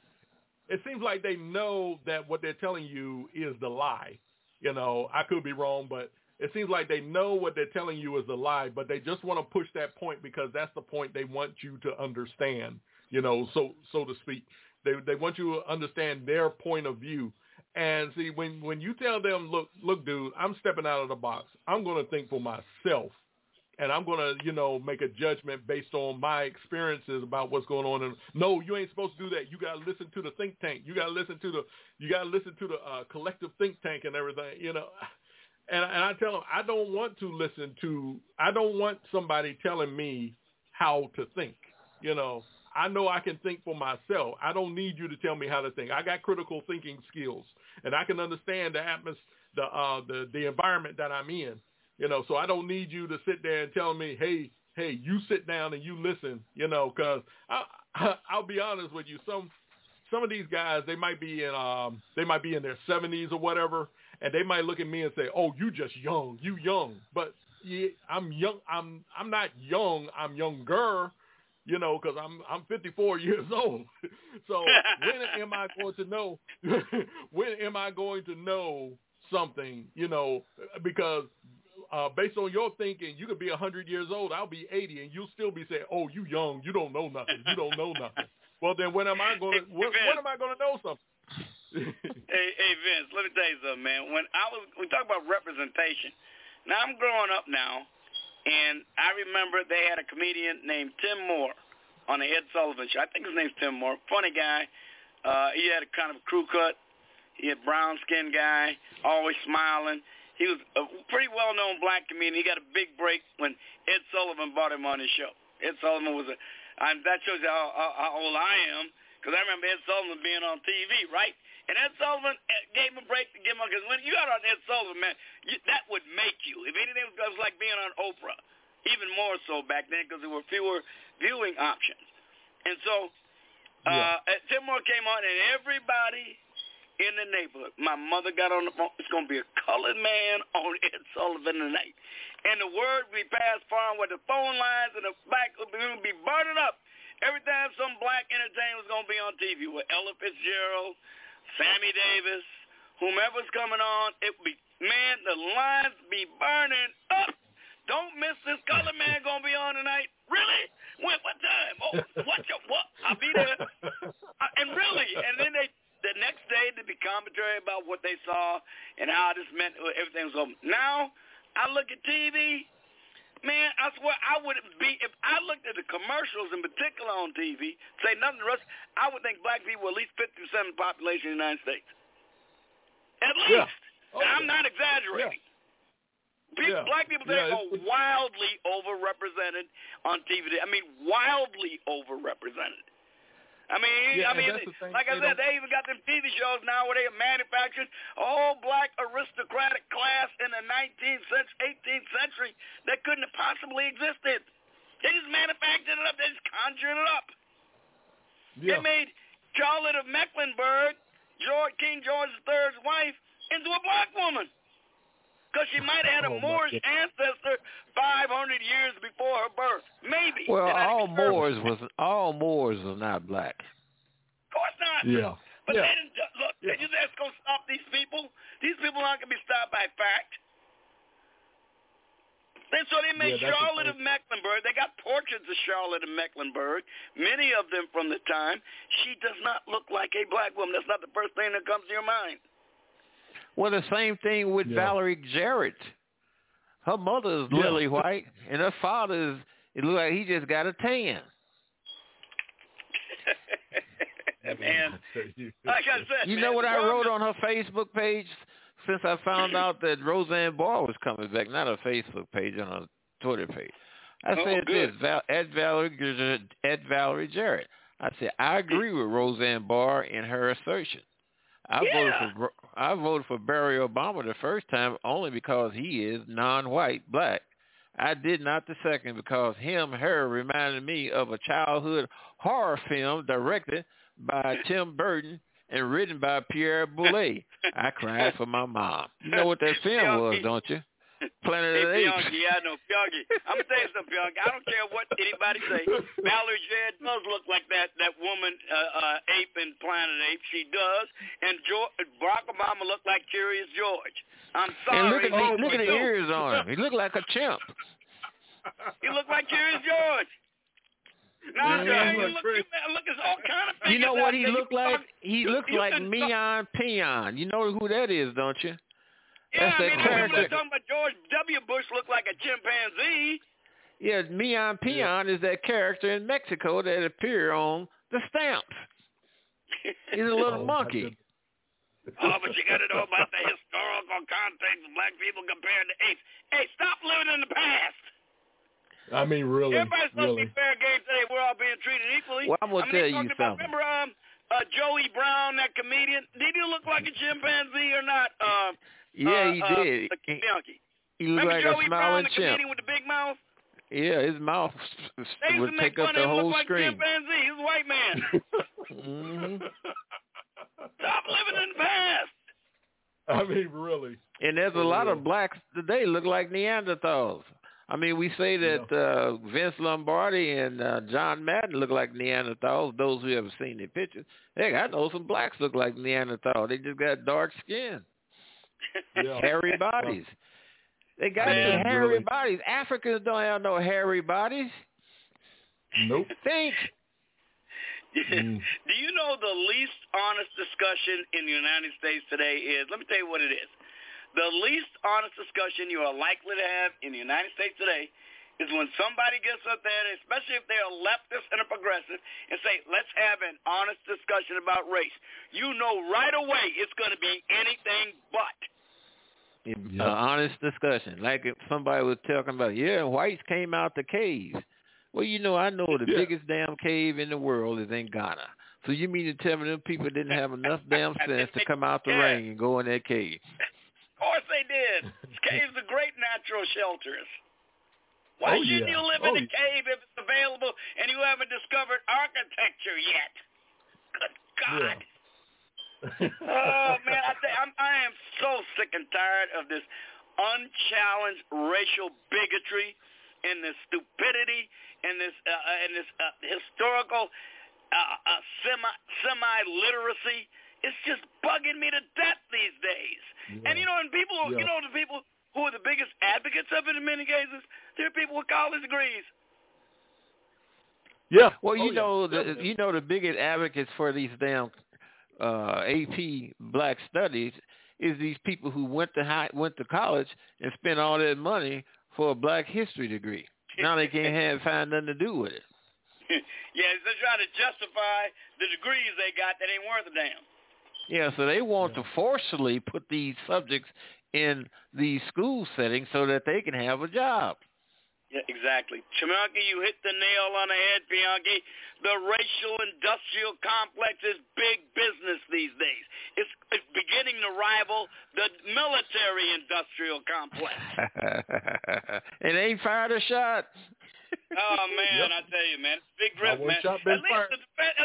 It seems like they know that what they're telling you is the lie. You know, I could be wrong, but it seems like they know what they're telling you is the lie, but they just want to push that point because that's the point they want you to understand. You know, so so to speak, they they want you to understand their point of view. And see, when, when you tell them, look, look, dude, I'm stepping out of the box. I'm going to think for myself, and I'm going to, you know, make a judgment based on my experiences about what's going on. And no, you ain't supposed to do that. You got to listen to the think tank. You got to listen to the, you got to listen to the uh, collective think tank and everything, you know. And, and I tell them, I don't want to listen to, I don't want somebody telling me how to think, you know. I know I can think for myself. I don't need you to tell me how to think. I got critical thinking skills, and I can understand the atmosphere, the uh, the the environment that I'm in. You know, so I don't need you to sit there and tell me, hey, hey, you sit down and you listen. You know, because I, I'll be honest with you, some some of these guys, they might be in um they might be in their seventies or whatever, and they might look at me and say, oh, you just young, you young, but yeah, I'm young. I'm I'm not young. I'm younger. You know, because I'm I'm fifty-four years old. So when am I going to know? When am I going to know something? You know, because uh, based on your thinking, you could be one hundred years old. I'll be eighty, and you'll still be saying, "Oh, you young. You don't know nothing. You don't know nothing." Well, then when am I going to? When, when am I going to know something? hey, hey, Vince, let me tell you something, man. When I was, we talk about representation. Now I'm growing up now. And I remember they had a comedian named Tim Moore on the Ed Sullivan Show. I think his name's Tim Moore. Funny guy. Uh, he had a kind of crew cut. He had brown-skinned guy, always smiling. He was a pretty well-known black comedian. He got a big break when Ed Sullivan brought him on his show. Ed Sullivan was a – that shows you how, how, how old I am, because I remember Ed Sullivan being on T V, right? And Ed Sullivan gave him a break to give him, because when you got on Ed Sullivan, man, you, that would make you. If anything, it was like being on Oprah, even more so back then because there were fewer viewing options. And so uh, yeah. Tim Moore came on, and everybody in the neighborhood, my mother got on the phone, it's going to be a colored man on Ed Sullivan tonight. And the word we passed far where the phone lines and the back would be burning up every time some black entertainer was going to be on T V with Ella Fitzgerald, Sammy Davis, whomever's coming on, it would be, man, the lines be burning up. Don't miss this color man going to be on tonight. Really? When, what time? Oh, what? Your, what? I'll be there. Uh, and really, and then they, the next day, there'd be commentary about what they saw and how this meant everything was over. Now, I look at T V, man, I swear I wouldn't be, if I looked at the commercials in particular on T V, say nothing to the rest, I would think black people were at least fifty percent of the population in the United States. At least. Yeah. Okay. I'm not exaggerating. Yeah. People, yeah. Black people today yeah, are wildly overrepresented on T V. I mean, wildly overrepresented. I mean, yeah, I mean, like I said, they even got them T V shows now where they are manufacturing a whole black aristocratic class in the nineteenth century, eighteenth century that couldn't have possibly existed. They just manufactured it up. They just conjured it up. Yeah. They made Charlotte of Mecklenburg, George, King George the third's wife, into a black woman. Because she might have had a oh Moorish ancestor five hundred years before her birth. Maybe. Well, all Moors was all Moors was not black. Of course not. Yeah. But yeah. they didn't, look, yeah. they just that's going to stop these people. These people aren't going to be stopped by fact. And so they made yeah, Charlotte of Mecklenburg. They got portraits of Charlotte of Mecklenburg, many of them from the time. She does not look like a black woman. That's not the first thing that comes to your mind. Well, the same thing with yeah. Valerie Jarrett. Her mother is yeah. lily white, and her father is, it looks like he just got a tan. Man, like I said, you man, know what I wrote on her Facebook page since I found out that Roseanne Barr was coming back? Not her Facebook page, on her Twitter page. I oh, said good. this, Val, at Valerie at Valerie Jarrett. I said I agree with Roseanne Barr in her assertion. I yeah. voted for I voted for Barack Obama the first time only because he is non-white black. I did not the second because him, her reminded me of a childhood horror film directed by Tim Burton and written by Pierre Boulez. I cried for my mom. You know what that film was, don't you? Planet hey, of the Apes. Bianchi, yeah, I know. Bianchi, I'm going to tell you something, Bianchi. I don't care what anybody say. Valerie Jarrett does look like that that woman uh, uh, ape in Planet of the Apes. She does. And George, Barack Obama looked like Curious George. I'm sorry. And look at, oh, the, look at the ears on him. He looked like a chimp. He looked like Curious George. No, yeah, you look, you, look, it's all kind of You know what he looked like? Talk, he looks like Mion Peon. You know who that is, don't you? Yeah, That's I mean, that remember they're talking about George W. Bush looked like a chimpanzee. Yeah, Mion Peon is that character in Mexico that appear on the stamps. He's a little oh, monkey. Oh, but you got to know about the historical context of black people compared to apes. Hey, stop living in the past. I mean, really, everybody's supposed really. to be fair game today. We're all being treated equally. Well, I'm gonna I mean, tell you about, something. Remember, um, uh, Joey Brown, that comedian? Did he look like a chimpanzee or not? Um, yeah, uh, he uh, did. Uh, he, he looked remember like Joey a Brown, smiling the chimp. comedian with the big mouth? Yeah, his mouth they would make take up fun the of him, whole look like screen. Chimpanzee. He's a white man. mm-hmm. Stop living in the past. I mean, really. And there's a lot of blacks today look like Neanderthals. I mean, we say that uh, Vince Lombardi and uh, John Madden look like Neanderthals, those who have seen their pictures. Heck, I know some blacks look like Neanderthals. They just got dark skin, yeah. hairy bodies. They got Man, some hairy really. bodies. Africans don't have no hairy bodies. Nope. Think. Mm. Do you know the least honest discussion in the United States today is, let me tell you what it is. The least honest discussion you are likely to have in the United States today is when somebody gets up there, especially if they're a leftist and a progressive, and say, let's have an honest discussion about race. You know right away it's going to be anything but. Yep. Uh, honest discussion. Like if somebody was talking about, yeah, whites came out the cave. Well, you know, I know the yeah. biggest damn cave in the world is in Ghana. So you mean to tell me them people didn't have enough damn sense to come out the yeah. rain and go in that cave? Of course they did. Caves are great natural shelters. Why oh, shouldn't yeah. you live oh, in a cave if it's available and you haven't discovered architecture yet? Good God. Yeah. oh, man, I, th- I'm, I am so sick and tired of this unchallenged racial bigotry and this stupidity and this, uh, and this uh, historical uh, uh, semi, semi-literacy. It's just bugging me to death these days. Yeah. And, you know, and people, yeah. you know, the people who are the biggest advocates of it in many cases, they're people with college degrees. Yeah. Well, you oh, know, yeah. the, you know, the biggest advocates for these damn uh, A P Black Studies is these people who went to high, went to college and spent all that money for a Black History degree. Now they can't have find nothing to do with it. yeah, they're trying to justify the degrees they got that ain't worth a damn. Yeah, so they want yeah. to forcibly put these subjects in these school settings so that they can have a job. Yeah, exactly. Bianchi, you hit the nail on the head, Bianchi. The racial industrial complex is big business these days. It's, it's beginning to rival the military industrial complex. It ain't fired a shot. Oh, man, yep. I tell you, man. It's big grip, man. At least, the, at least the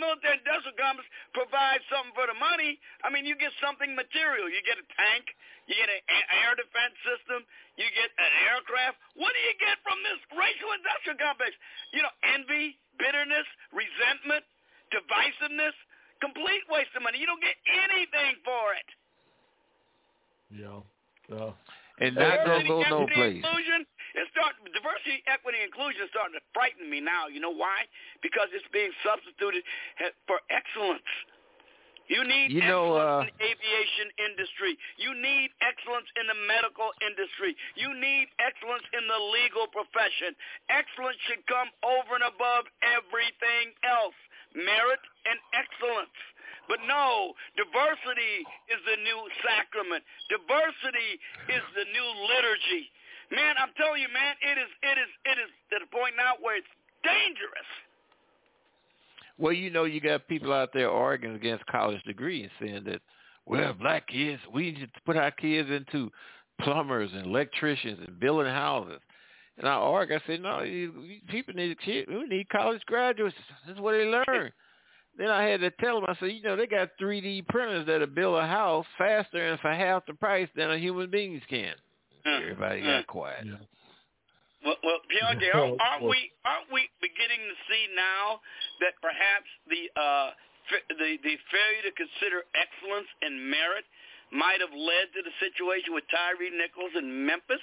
military industrial complex provides something for the money, I mean, you get something material. You get a tank, you get an air defense system, you get an aircraft. What do you get from this racial industrial complex? You know, envy, bitterness, resentment, divisiveness, complete waste of money. You don't get anything for it. Yeah. Uh, and not going to go no place. Inclusion is start, diversity, equity, inclusion is starting to frighten me now. You know why? Because it's being substituted for excellence. You need you know, excellence uh, in the aviation industry. You need excellence in the medical industry. You need excellence in the legal profession. Excellence should come over and above everything else. Merit and excellence. But no, diversity is the new sacrament. Diversity is the new liturgy. Man, I'm telling you, man, it is, it is, it is to the point now where it's dangerous. Well, you know, you got people out there arguing against college degrees, saying that, well, black kids, we need to put our kids into plumbers and electricians and building houses. And I argue, I said, no, you, people need kids. We need college graduates. This is what they learn. Then I had to tell them, I said, you know, they got three D printers that'll build a house faster and for half the price than a human beings can. Uh, Everybody uh, got quiet. Yeah. Well, well Bianchi, aren't, aren't we aren't we beginning to see now that perhaps the uh, f- the the failure to consider excellence and merit might have led to the situation with Tyree Nichols in Memphis?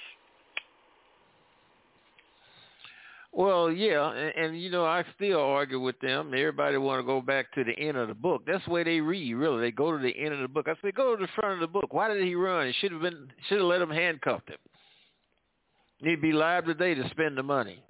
Well, yeah, and, and, you know, I still argue with them. Everybody want to go back to the end of the book. That's the way they read, really. They go to the end of the book. I say, go to the front of the book. Why did he run? It should have been, should have let him handcuff him. He'd be live today to spend the money.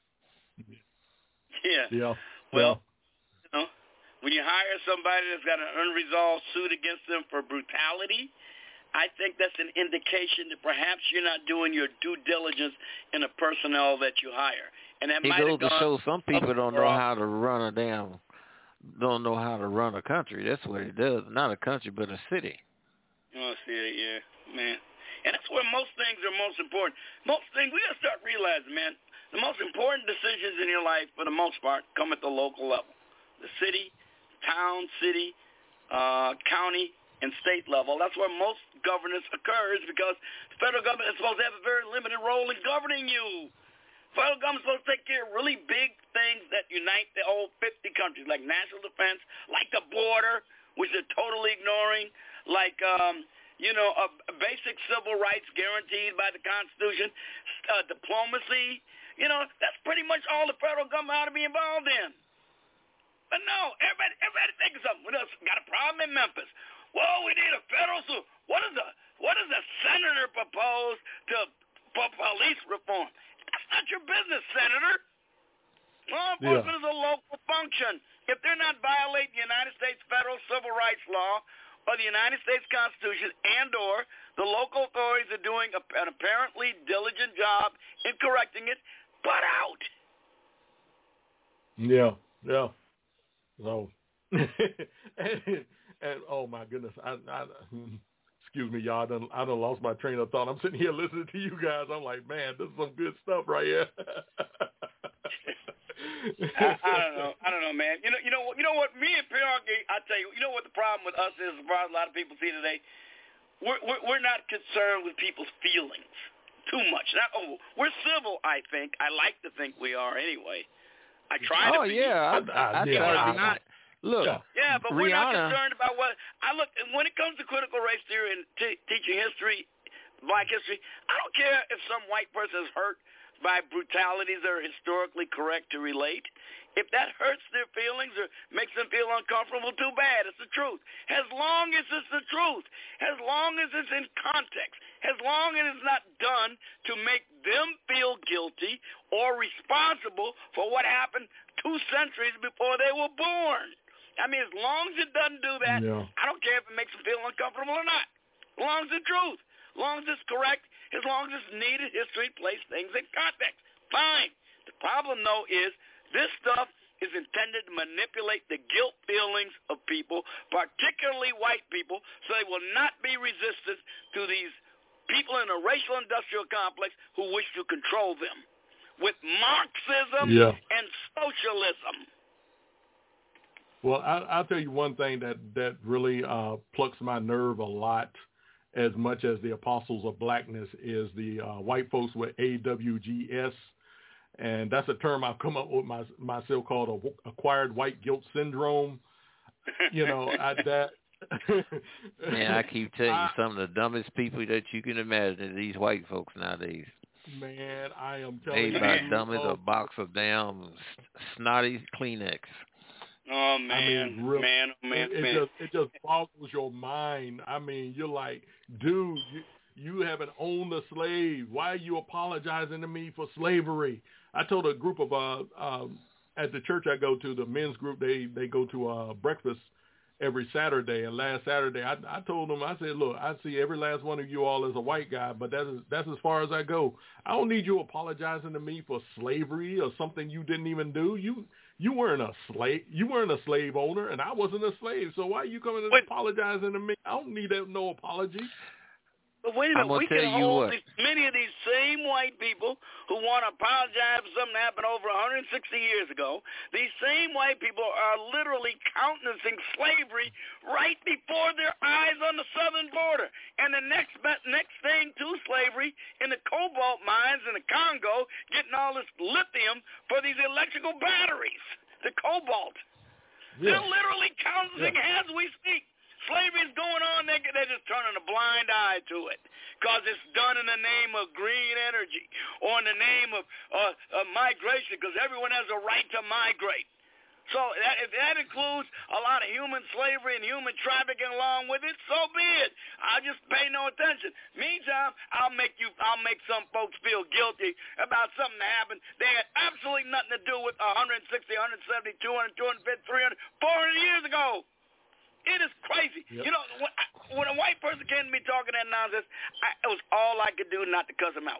Yeah. Yeah. Well, you know, when you hire somebody that's got an unresolved suit against them for brutality, I think that's an indication that perhaps you're not doing your due diligence in the personnel that you hire. And that it might goes have to show some people don't know off. how to run a damn, don't know how to run a country. That's what it does. Not a country, but a city. Oh, city, yeah, man. And that's where most things are most important. Most things, we got to start realizing, man, the most important decisions in your life, for the most part, come at the local level. The city, town, city, uh, county, and state level. That's where most governance occurs, because the federal government is supposed to have a very limited role in governing you. Federal government is supposed to take care of really big things that unite the whole fifty countries, like national defense, like the border, which they're totally ignoring, like, um, you know, uh, basic civil rights guaranteed by the Constitution, uh, diplomacy. You know, that's pretty much all the federal government ought to be involved in. But no, everybody, everybody think of something. We got a problem in Memphis. Well, we need a federal suit. What is the what does the senator propose to for police reform? That's not your business, Senator. Law enforcement yeah. is a local function. If they're not violating the United States federal civil rights law or the United States Constitution, and or the local authorities are doing a, an apparently diligent job in correcting it, butt out. Yeah, yeah. So, and, and oh my goodness, I, I excuse me, y'all. I done, I done lost my train of thought. I'm sitting here listening to you guys. I'm like, man, this is some good stuff right here. I, I don't know. I don't know, man. You know, you know, you know what? Me and Pierre, I tell you, you know what the problem with us is. As far as a lot of people see today, we're we're, we're not concerned with people's feelings too much. Not, oh, we're civil. I think. I like to think we are anyway. I try oh, to be. yeah, I, I, I yeah, try to be. Not, Look, yeah, but Rihanna, we're not concerned about what I look. When it comes to critical race theory and t- teaching history, Black history, I don't care if some white person is hurt by brutalities that are historically correct to relate. If that hurts their feelings or makes them feel uncomfortable, too bad. It's the truth. As long as it's the truth, as long as it's in context, as long as it's not done to make them feel guilty or responsible for what happened two centuries before they were born. I mean, as long as it doesn't do that, yeah. I don't care if it makes them feel uncomfortable or not. As long as it's the truth. As long as it's correct. As long as it's needed history, place things in context. Fine. The problem, though, is this stuff is intended to manipulate the guilt feelings of people, particularly white people, so they will not be resistant to these people in a racial industrial complex who wish to control them with Marxism yeah. and socialism. Well, I, I'll tell you one thing that, that really uh, plucks my nerve a lot, as much as the Apostles of Blackness, is the uh, white folks with A W G S. And that's a term I've come up with my, myself called a, acquired white guilt syndrome. You know, I, that. Man, I keep telling you, some of the dumbest people that you can imagine are these white folks nowadays. Man, I am telling they you. They about dumb as a box of damn snotty Kleenex. Oh, man, I mean, really, man, oh, man, it, it man. just it just boggles your mind. I mean, you're like, dude, you, you haven't owned a slave. Why are you apologizing to me for slavery? I told a group of, uh, uh, at the church I go to, the men's group, they, they go to uh, breakfast every Saturday. And last Saturday, I, I told them, I said, look, I see every last one of you all as a white guy, but that is, that's as far as I go. I don't need you apologizing to me for slavery or something you didn't even do. You you weren't a slave. You weren't a slave owner, and I wasn't a slave. So why are you coming and Wait. apologizing to me? I don't need that, no apology. But wait a minute, we can you hold what. these, many of these same white people who want to apologize for something that happened over one hundred sixty years ago. These same white people are literally countenancing slavery right before their eyes on the southern border. And the next next thing to slavery in the cobalt mines in the Congo, getting all this lithium for these electrical batteries, the cobalt. Yeah. They're literally countenancing Yeah. as we speak. Slavery is going on. They're, they're just turning a blind eye to it because it's done in the name of green energy or in the name of uh, uh, migration, because everyone has a right to migrate. So that, if that includes a lot of human slavery and human trafficking along with it, so be it. I'll just pay no attention. Meantime, I'll make you, I'll make some folks feel guilty about something that happened. They had absolutely nothing to do with one hundred sixty, one hundred seventy, two hundred, two hundred fifty, three hundred, four hundred years ago. It is crazy. Yep. You know, when, I, when a white person came to me talking that nonsense, I, it was all I could do not to cuss him out.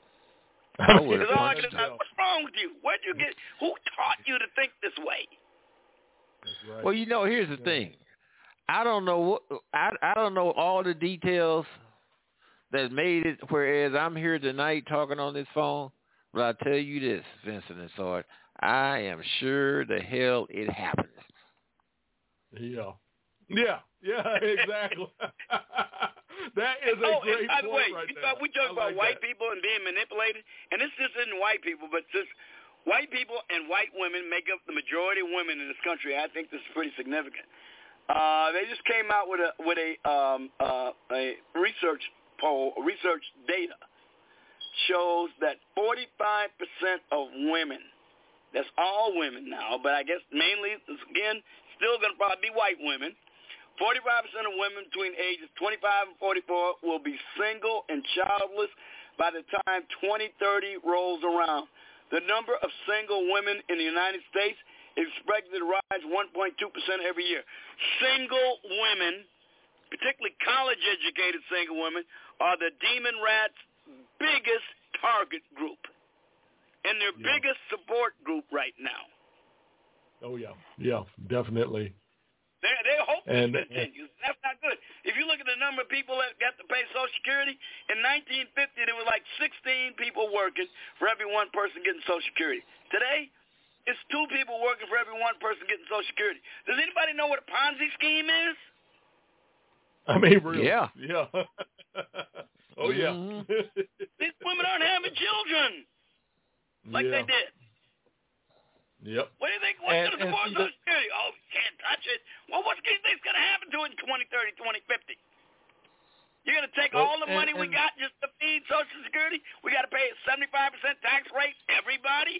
I would It's have all I punched could, him. what's wrong with you? Where'd you get? Who taught you to think this way? That's right. Well, you know, here's the Yeah. thing. I don't know what I I don't know all the details that made it. Whereas I'm here tonight talking on this phone, but I tell you this, Vincent and Sword, I am sure the hell it happened. Yeah. Yeah, yeah, exactly. That is a oh, great and by the point way, right you there. thought we talk I about like white that. people and being manipulated, and this just isn't white people, but just white people and white women make up the majority of women in this country. I think this is pretty significant. Uh, they just came out with a with a um, uh, a research poll, research data shows that forty-five percent of women, that's all women now, but I guess mainly, again, still going to probably be white women, forty-five percent of women between ages twenty-five and forty-four will be single and childless by the time twenty thirty rolls around. The number of single women in the United States is expected to rise one point two percent every year. Single women, particularly college-educated single women, are the demon rats' biggest target group and their Yeah. biggest support group right now. Oh, yeah. Yeah, definitely. They they hope And- this continues. That's not good. If you look at the number of people that got to pay Social Security, in nineteen fifty there was like sixteen people working for every one person getting Social Security. Today, it's two people working for every one person getting Social Security. Does anybody know what a Ponzi scheme is? I mean, really. Yeah. Yeah. Oh, yeah. Mhm. These women aren't having children like yeah. they did. Yep. What do you think? What's And- going to and support see Social the- Security? Oh, you can't touch it. Well, what do you think's going to happen to it in twenty thirty, twenty fifty? You're going to take Well, all the and- money we and- got just to feed Social Security? We got to pay a seventy-five percent tax rate, everybody?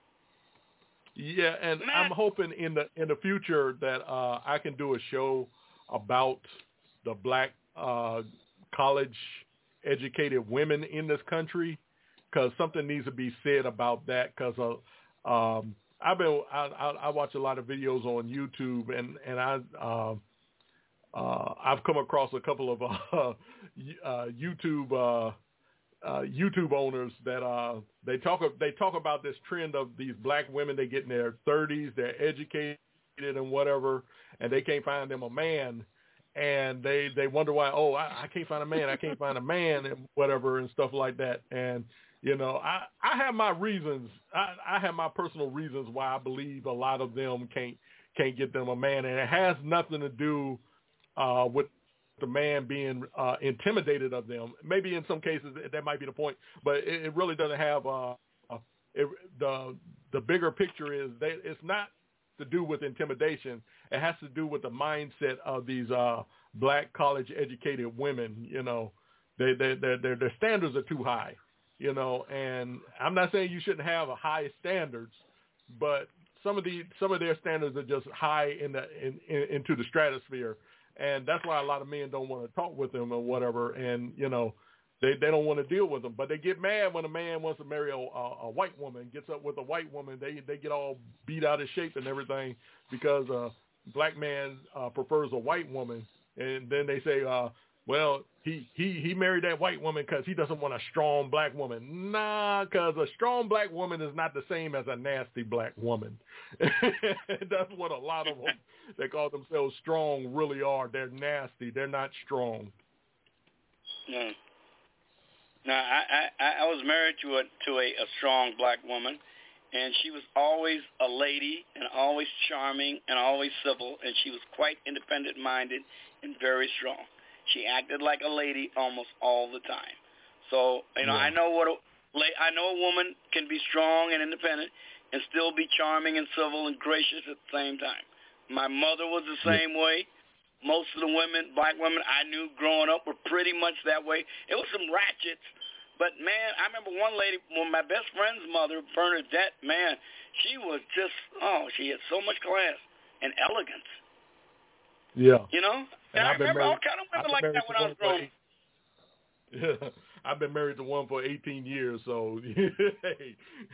Yeah, and Man. I'm hoping in the in the future that uh, I can do a show about the black uh, college-educated women in this country, because something needs to be said about that. Because uh, um, I've been I, I, I watch a lot of videos on YouTube, and and I uh, uh, I've come across a couple of uh, uh, YouTube. Uh, Uh, YouTube owners that uh, they talk they talk about this trend of these black women. They get in their thirties, they're educated and whatever, and they can't find them a man, and they, they wonder why. Oh, I, I can't find a man. I can't find a man and whatever and stuff like that. And you know, I, I have my reasons. I, I have my personal reasons why I believe a lot of them can't can't get them a man, and it has nothing to do uh, with the man being uh, intimidated of them. Maybe in some cases that might be the point, but it, it really doesn't have uh, uh, it, the the bigger picture is they, it's not to do with intimidation. It has to do with the mindset of these uh, black college educated women. You know, they, they, their their their standards are too high. You know, and I'm not saying you shouldn't have a high standards, but some of the some of their standards are just high in the in, in, into the stratosphere, and that's why a lot of men don't want to talk with them or whatever. And you know, they they don't want to deal with them, but they get mad when a man wants to marry a, a, a white woman, gets up with a white woman. They they get all beat out of shape and everything because a black man uh, prefers a white woman, and then they say, uh, well, he, he, he married that white woman because he doesn't want a strong black woman. Nah, because a strong black woman is not the same as a nasty black woman. That's what a lot of them that call themselves strong really are. They're nasty. They're not strong. No. No, I, I, I was married to a to a, a strong black woman, and she was always a lady and always charming and always civil, and she was quite independent-minded and very strong. She acted like a lady almost all the time. So, you know, yeah. I know what a, I know a woman can be strong and independent and still be charming and civil and gracious at the same time. My mother was the same yeah. way. Most of the women, black women I knew growing up were pretty much that way. It was some ratchets, but, man, I remember one lady, well, my best friend's mother, Bernadette, man, she was just, oh, she had so much class and elegance. Yeah. You know? And, and I remember married, all kind of women like that when I was growing up. Yeah. I've been married to one for eighteen years, so hey.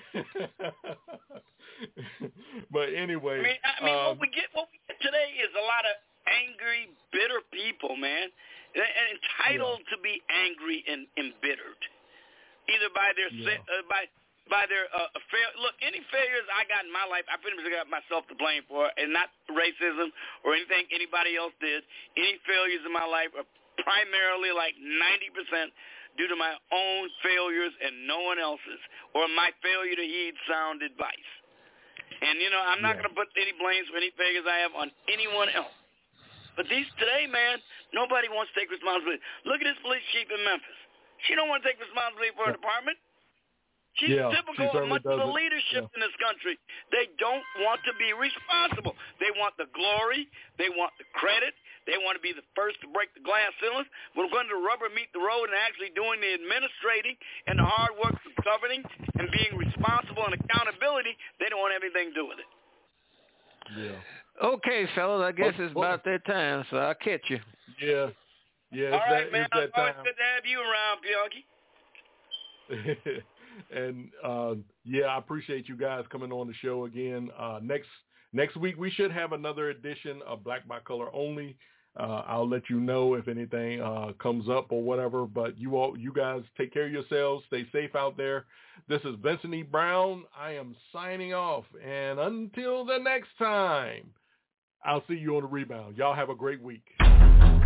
But anyway. I mean, I mean um, what we get what we get today is a lot of angry, bitter people, man. And entitled yeah. to be angry and embittered. Either by their yeah. uh, by by their uh, fail. Look, any failures I got in my life, I pretty much got myself to blame for, and not racism or anything anybody else did. Any failures in my life are primarily like ninety percent due to my own failures and no one else's, or my failure to heed sound advice. And, you know, I'm not yeah. going to put any blames for any failures I have on anyone else. But these today, man, nobody wants to take responsibility. Look at this police chief in Memphis. She don't want to take responsibility for her department. She's yeah, typical she of much of the it. leadership yeah. in this country. They don't want to be responsible. They want the glory. They want the credit. They want to be the first to break the glass ceilings. When we're going to rubber meet the road and actually doing the administrating and the hard work of governing and being responsible and accountability, they don't want anything to do with it. Yeah. Okay, fellas, I guess well, it's about that time, so I'll catch you. Yeah. Yeah, All it's right, that, man. It's that It's always time. good to have you around, Bianchi. And uh, yeah, I appreciate you guys coming on the show again. Uh, next next week we should have another edition of Black by Color Only. Uh, I'll let you know if anything uh, comes up or whatever. But you all, you guys, take care of yourselves. Stay safe out there. This is Vincent E. Brown. I am signing off. And until the next time, I'll see you on the rebound. Y'all have a great week.